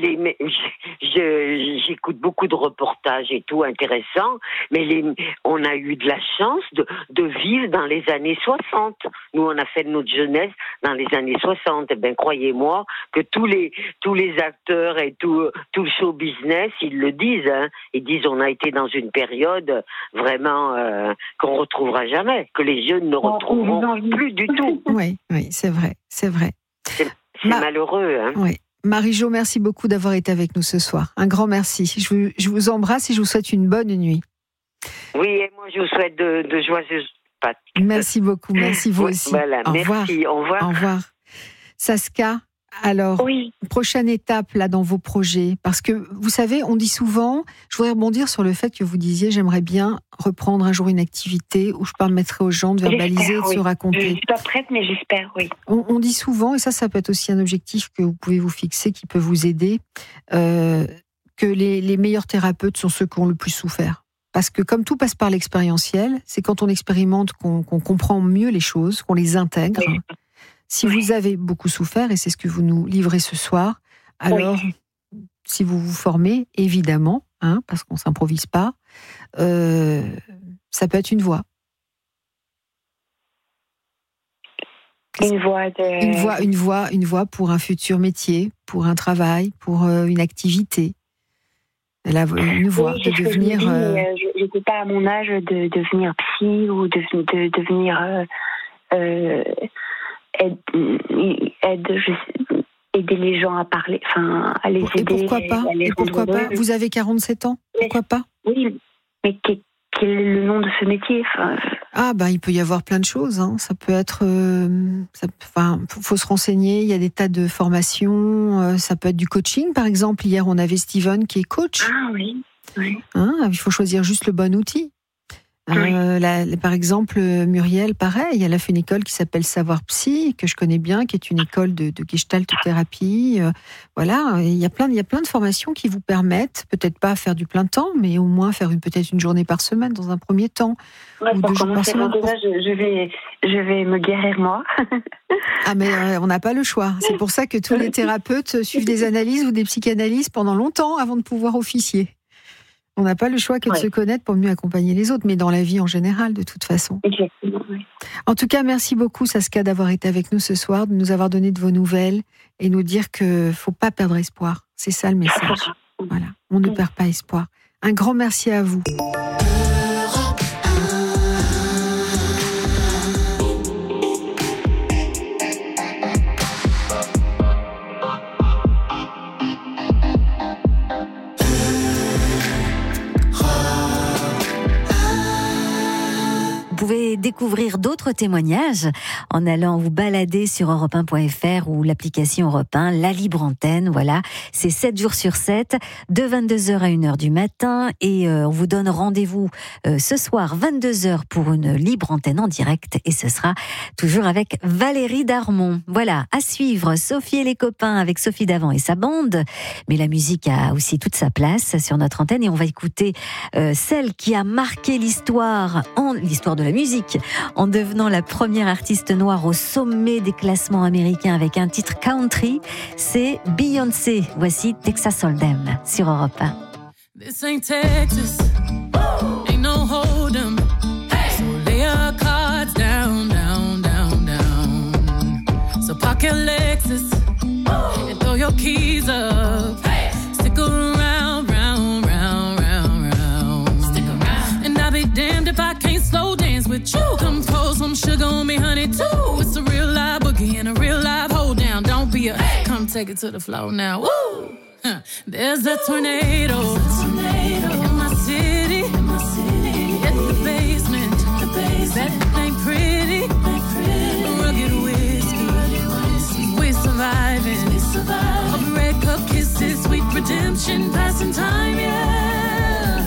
j'écoute beaucoup de reportages et tout intéressants. Mais on a eu de la chance de vivre dans les années 60. Nous, on a fait de notre jeunesse dans les années 60. Eh bien, croyez-moi que tous les acteurs et tout le show business, ils le disent. Ils disent on a été dans une période vraiment qu'on retrouvera jamais, que les jeunes ne retrouveront plus du tout. Oui, c'est vrai. C'est malheureux. Oui. Marie-Jo, merci beaucoup d'avoir été avec nous ce soir. Un grand merci. Je vous embrasse et je vous souhaite une bonne nuit. Oui, et moi je vous souhaite de joyeuses Pâques. Merci beaucoup, merci vous aussi. Voilà, merci, au revoir. Au revoir. Saska, alors, prochaine étape là dans vos projets, parce que vous savez, on dit souvent, je voudrais rebondir sur le fait que vous disiez, j'aimerais bien reprendre un jour une activité où je permettrai aux gens de verbaliser, de se raconter. Je ne suis pas prête, mais j'espère, oui. On dit souvent, et ça peut être aussi un objectif que vous pouvez vous fixer, qui peut vous aider, que les meilleurs thérapeutes sont ceux qui ont le plus souffert. Parce que comme tout passe par l'expérientiel, c'est quand on expérimente qu'on comprend mieux les choses, qu'on les intègre. Oui. Si vous avez beaucoup souffert, et c'est ce que vous nous livrez ce soir, alors, si vous vous formez, évidemment, parce qu'on ne s'improvise pas, ça peut être une voie. Une voie pour un futur métier, pour un travail, pour une activité. Une voie de devenir... Je n'étais pas à mon âge de devenir psy ou de devenir... aider les gens à parler, à les aider. Et pourquoi pas Vous avez 47 ans, pourquoi pas ? Oui, mais quel est le nom de ce métier ? Il peut y avoir plein de choses. Ça peut être... faut se renseigner, il y a des tas de formations. Ça peut être du coaching, par exemple. Hier, on avait Steven qui est coach. Ah oui. Il faut choisir juste le bon outil. Par exemple, Muriel, pareil, elle a fait une école qui s'appelle Savoir Psy, que je connais bien, qui est une école de gestalt-thérapie. Voilà, il y a plein de formations qui vous permettent, peut-être pas faire du plein temps, mais au moins faire peut-être une journée par semaine dans un premier temps. Ouais, pour commencer, je vais me guérir moi. Ah mais on n'a pas le choix. C'est pour ça que tous les thérapeutes suivent des analyses ou des psychanalyses pendant longtemps avant de pouvoir officier. On n'a pas le choix que de se connaître pour mieux accompagner les autres, mais dans la vie en général, de toute façon. Exactement, oui. En tout cas, merci beaucoup, Saskia, d'avoir été avec nous ce soir, de nous avoir donné de vos nouvelles et nous dire qu'il ne faut pas perdre espoir. C'est ça le message. Voilà, on ne perd pas espoir. Un grand merci à vous. Vous pouvez découvrir d'autres témoignages en allant vous balader sur europe1.fr ou l'application Europe 1, la libre antenne. Voilà, c'est 7 jours sur 7, de 22h à 1h du matin. Et on vous donne rendez-vous ce soir, 22h, pour une libre antenne en direct. Et ce sera toujours avec Valérie Darmon. Voilà, à suivre, Sophie et les copains avec Sophie Davant et sa bande. Mais la musique a aussi toute sa place sur notre antenne. Et on va écouter celle qui a marqué l'histoire de la musique, en devenant la première artiste noire au sommet des classements américains avec un titre country, c'est Beyoncé. Voici Texas Hold'em sur Europe 1. This ain't Texas, ain't no hold'em, so lay your cards down, down, down, down. So park your Lexus and throw your keys up, stick around, round, round, round, round. Stick around. And I'll be damned if I can't slow dance with you. Come pour some sugar on me, honey, too. It's a real live boogie and a real live hold down. Don't be a come take it to the floor now. Woo! Huh. There's a tornado in my city, at the basement. That ain't pretty. Rugged whiskey, we're surviving. Of red cup kisses, sweet redemption, passing time, yeah.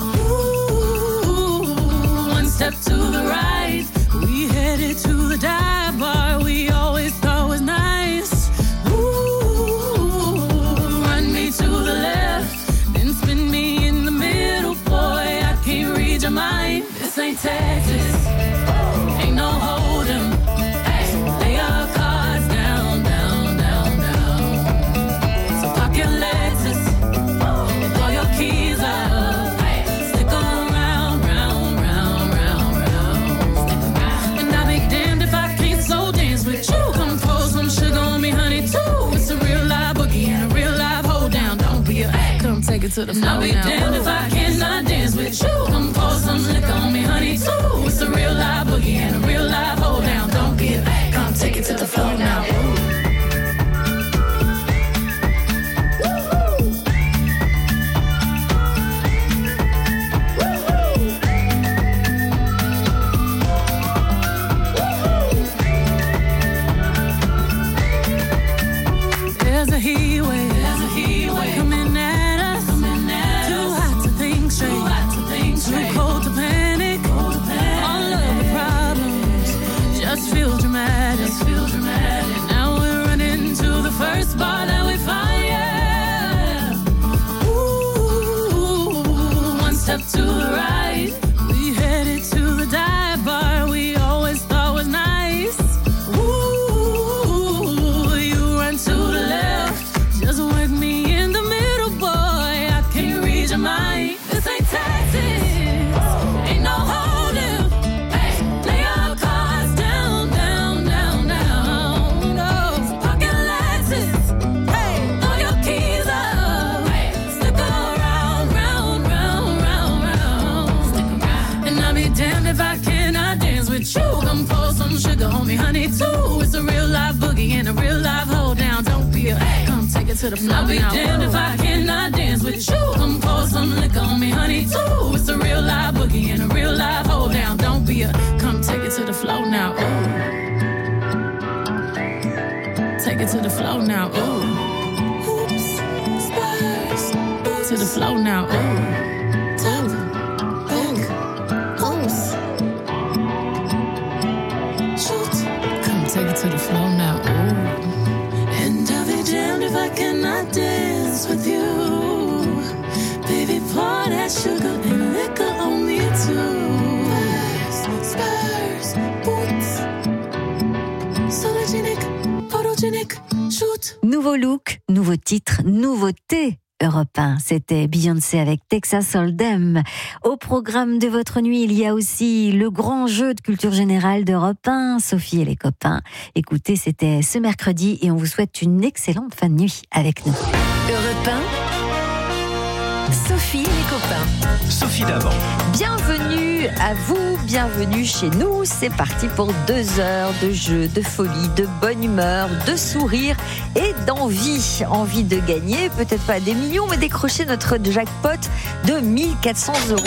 Ooh, one step to the right, we headed to the dive bar we always thought was nice. Ooh, run me to the left, then spin me in the middle, boy, I can't read your mind. This ain't Texas, ain't no hold'em. Lay your cards down, down, down, down. So park your Lexus and throw your keys up. Stick around, round, round, round, round. And I'll be damned if I can't slow dance with you. Come pour some sugar on me, honey, too. It's a real live boogie and a real live hold down. Don't be a come take it to the floor now. I'll be damned if I cannot dance with you. Come pour some liquor on me, honey, too. It's a real live boogie and a real live hold down. Don't be a come take it to the floor now. There's a heat wave coming at us. Too hot to think straight, too cold to panic. All of the problems just feel dramatic. Now we're running to the first bar that we find, yeah. Ooh, one step to the right, we headed to the dive bar we always thought was nice. Ooh, you run to the left, just work me in the middle, boy, I can't read your mind. This ain't Texas, ain't no hold'em. Lay your cards down, down, down, down. No, so park your Lexus, throw your keys up. Stick around, round, round, round, round. And I'll be damned if I cannot dance with you. Come pour some sugar on me, honey, too. It's a real live boogie and a real live hold down. Don't be a come take it to the floor. I'll be damned if I cannot dance with you. Come pour some liquor on me, honey, too. It's a real live boogie and a real live hold down. Don't be a come take it to the floor now. Ooh. Take it to the floor now. Ooh. Oops, spurs, to the floor now. Ooh. Back, ooh, take it to the floor now. Ooh. And I'll be damned if I cannot dance with you. Baby, pour that sugar and liquor on me too. Spurs, boots, sologenic, photogenic, shoot. Nouveau look, nouveau titre, nouveauté. Europe 1, c'était Beyoncé avec Texas Hold'em. Au programme de votre nuit, il y a aussi le grand jeu de culture générale d'Europe 1, Sophie et les copains. Écoutez, c'était ce mercredi et on vous souhaite une excellente fin de nuit avec nous. Europe 1, Sophie et les copains. Sophie Davant. Bienvenue à vous, bienvenue chez nous. C'est parti pour 2 heures de jeu, de folie, de bonne humeur, de sourire et d'envie. Envie de gagner, peut-être pas des millions, mais décrocher notre jackpot de 1 400 €.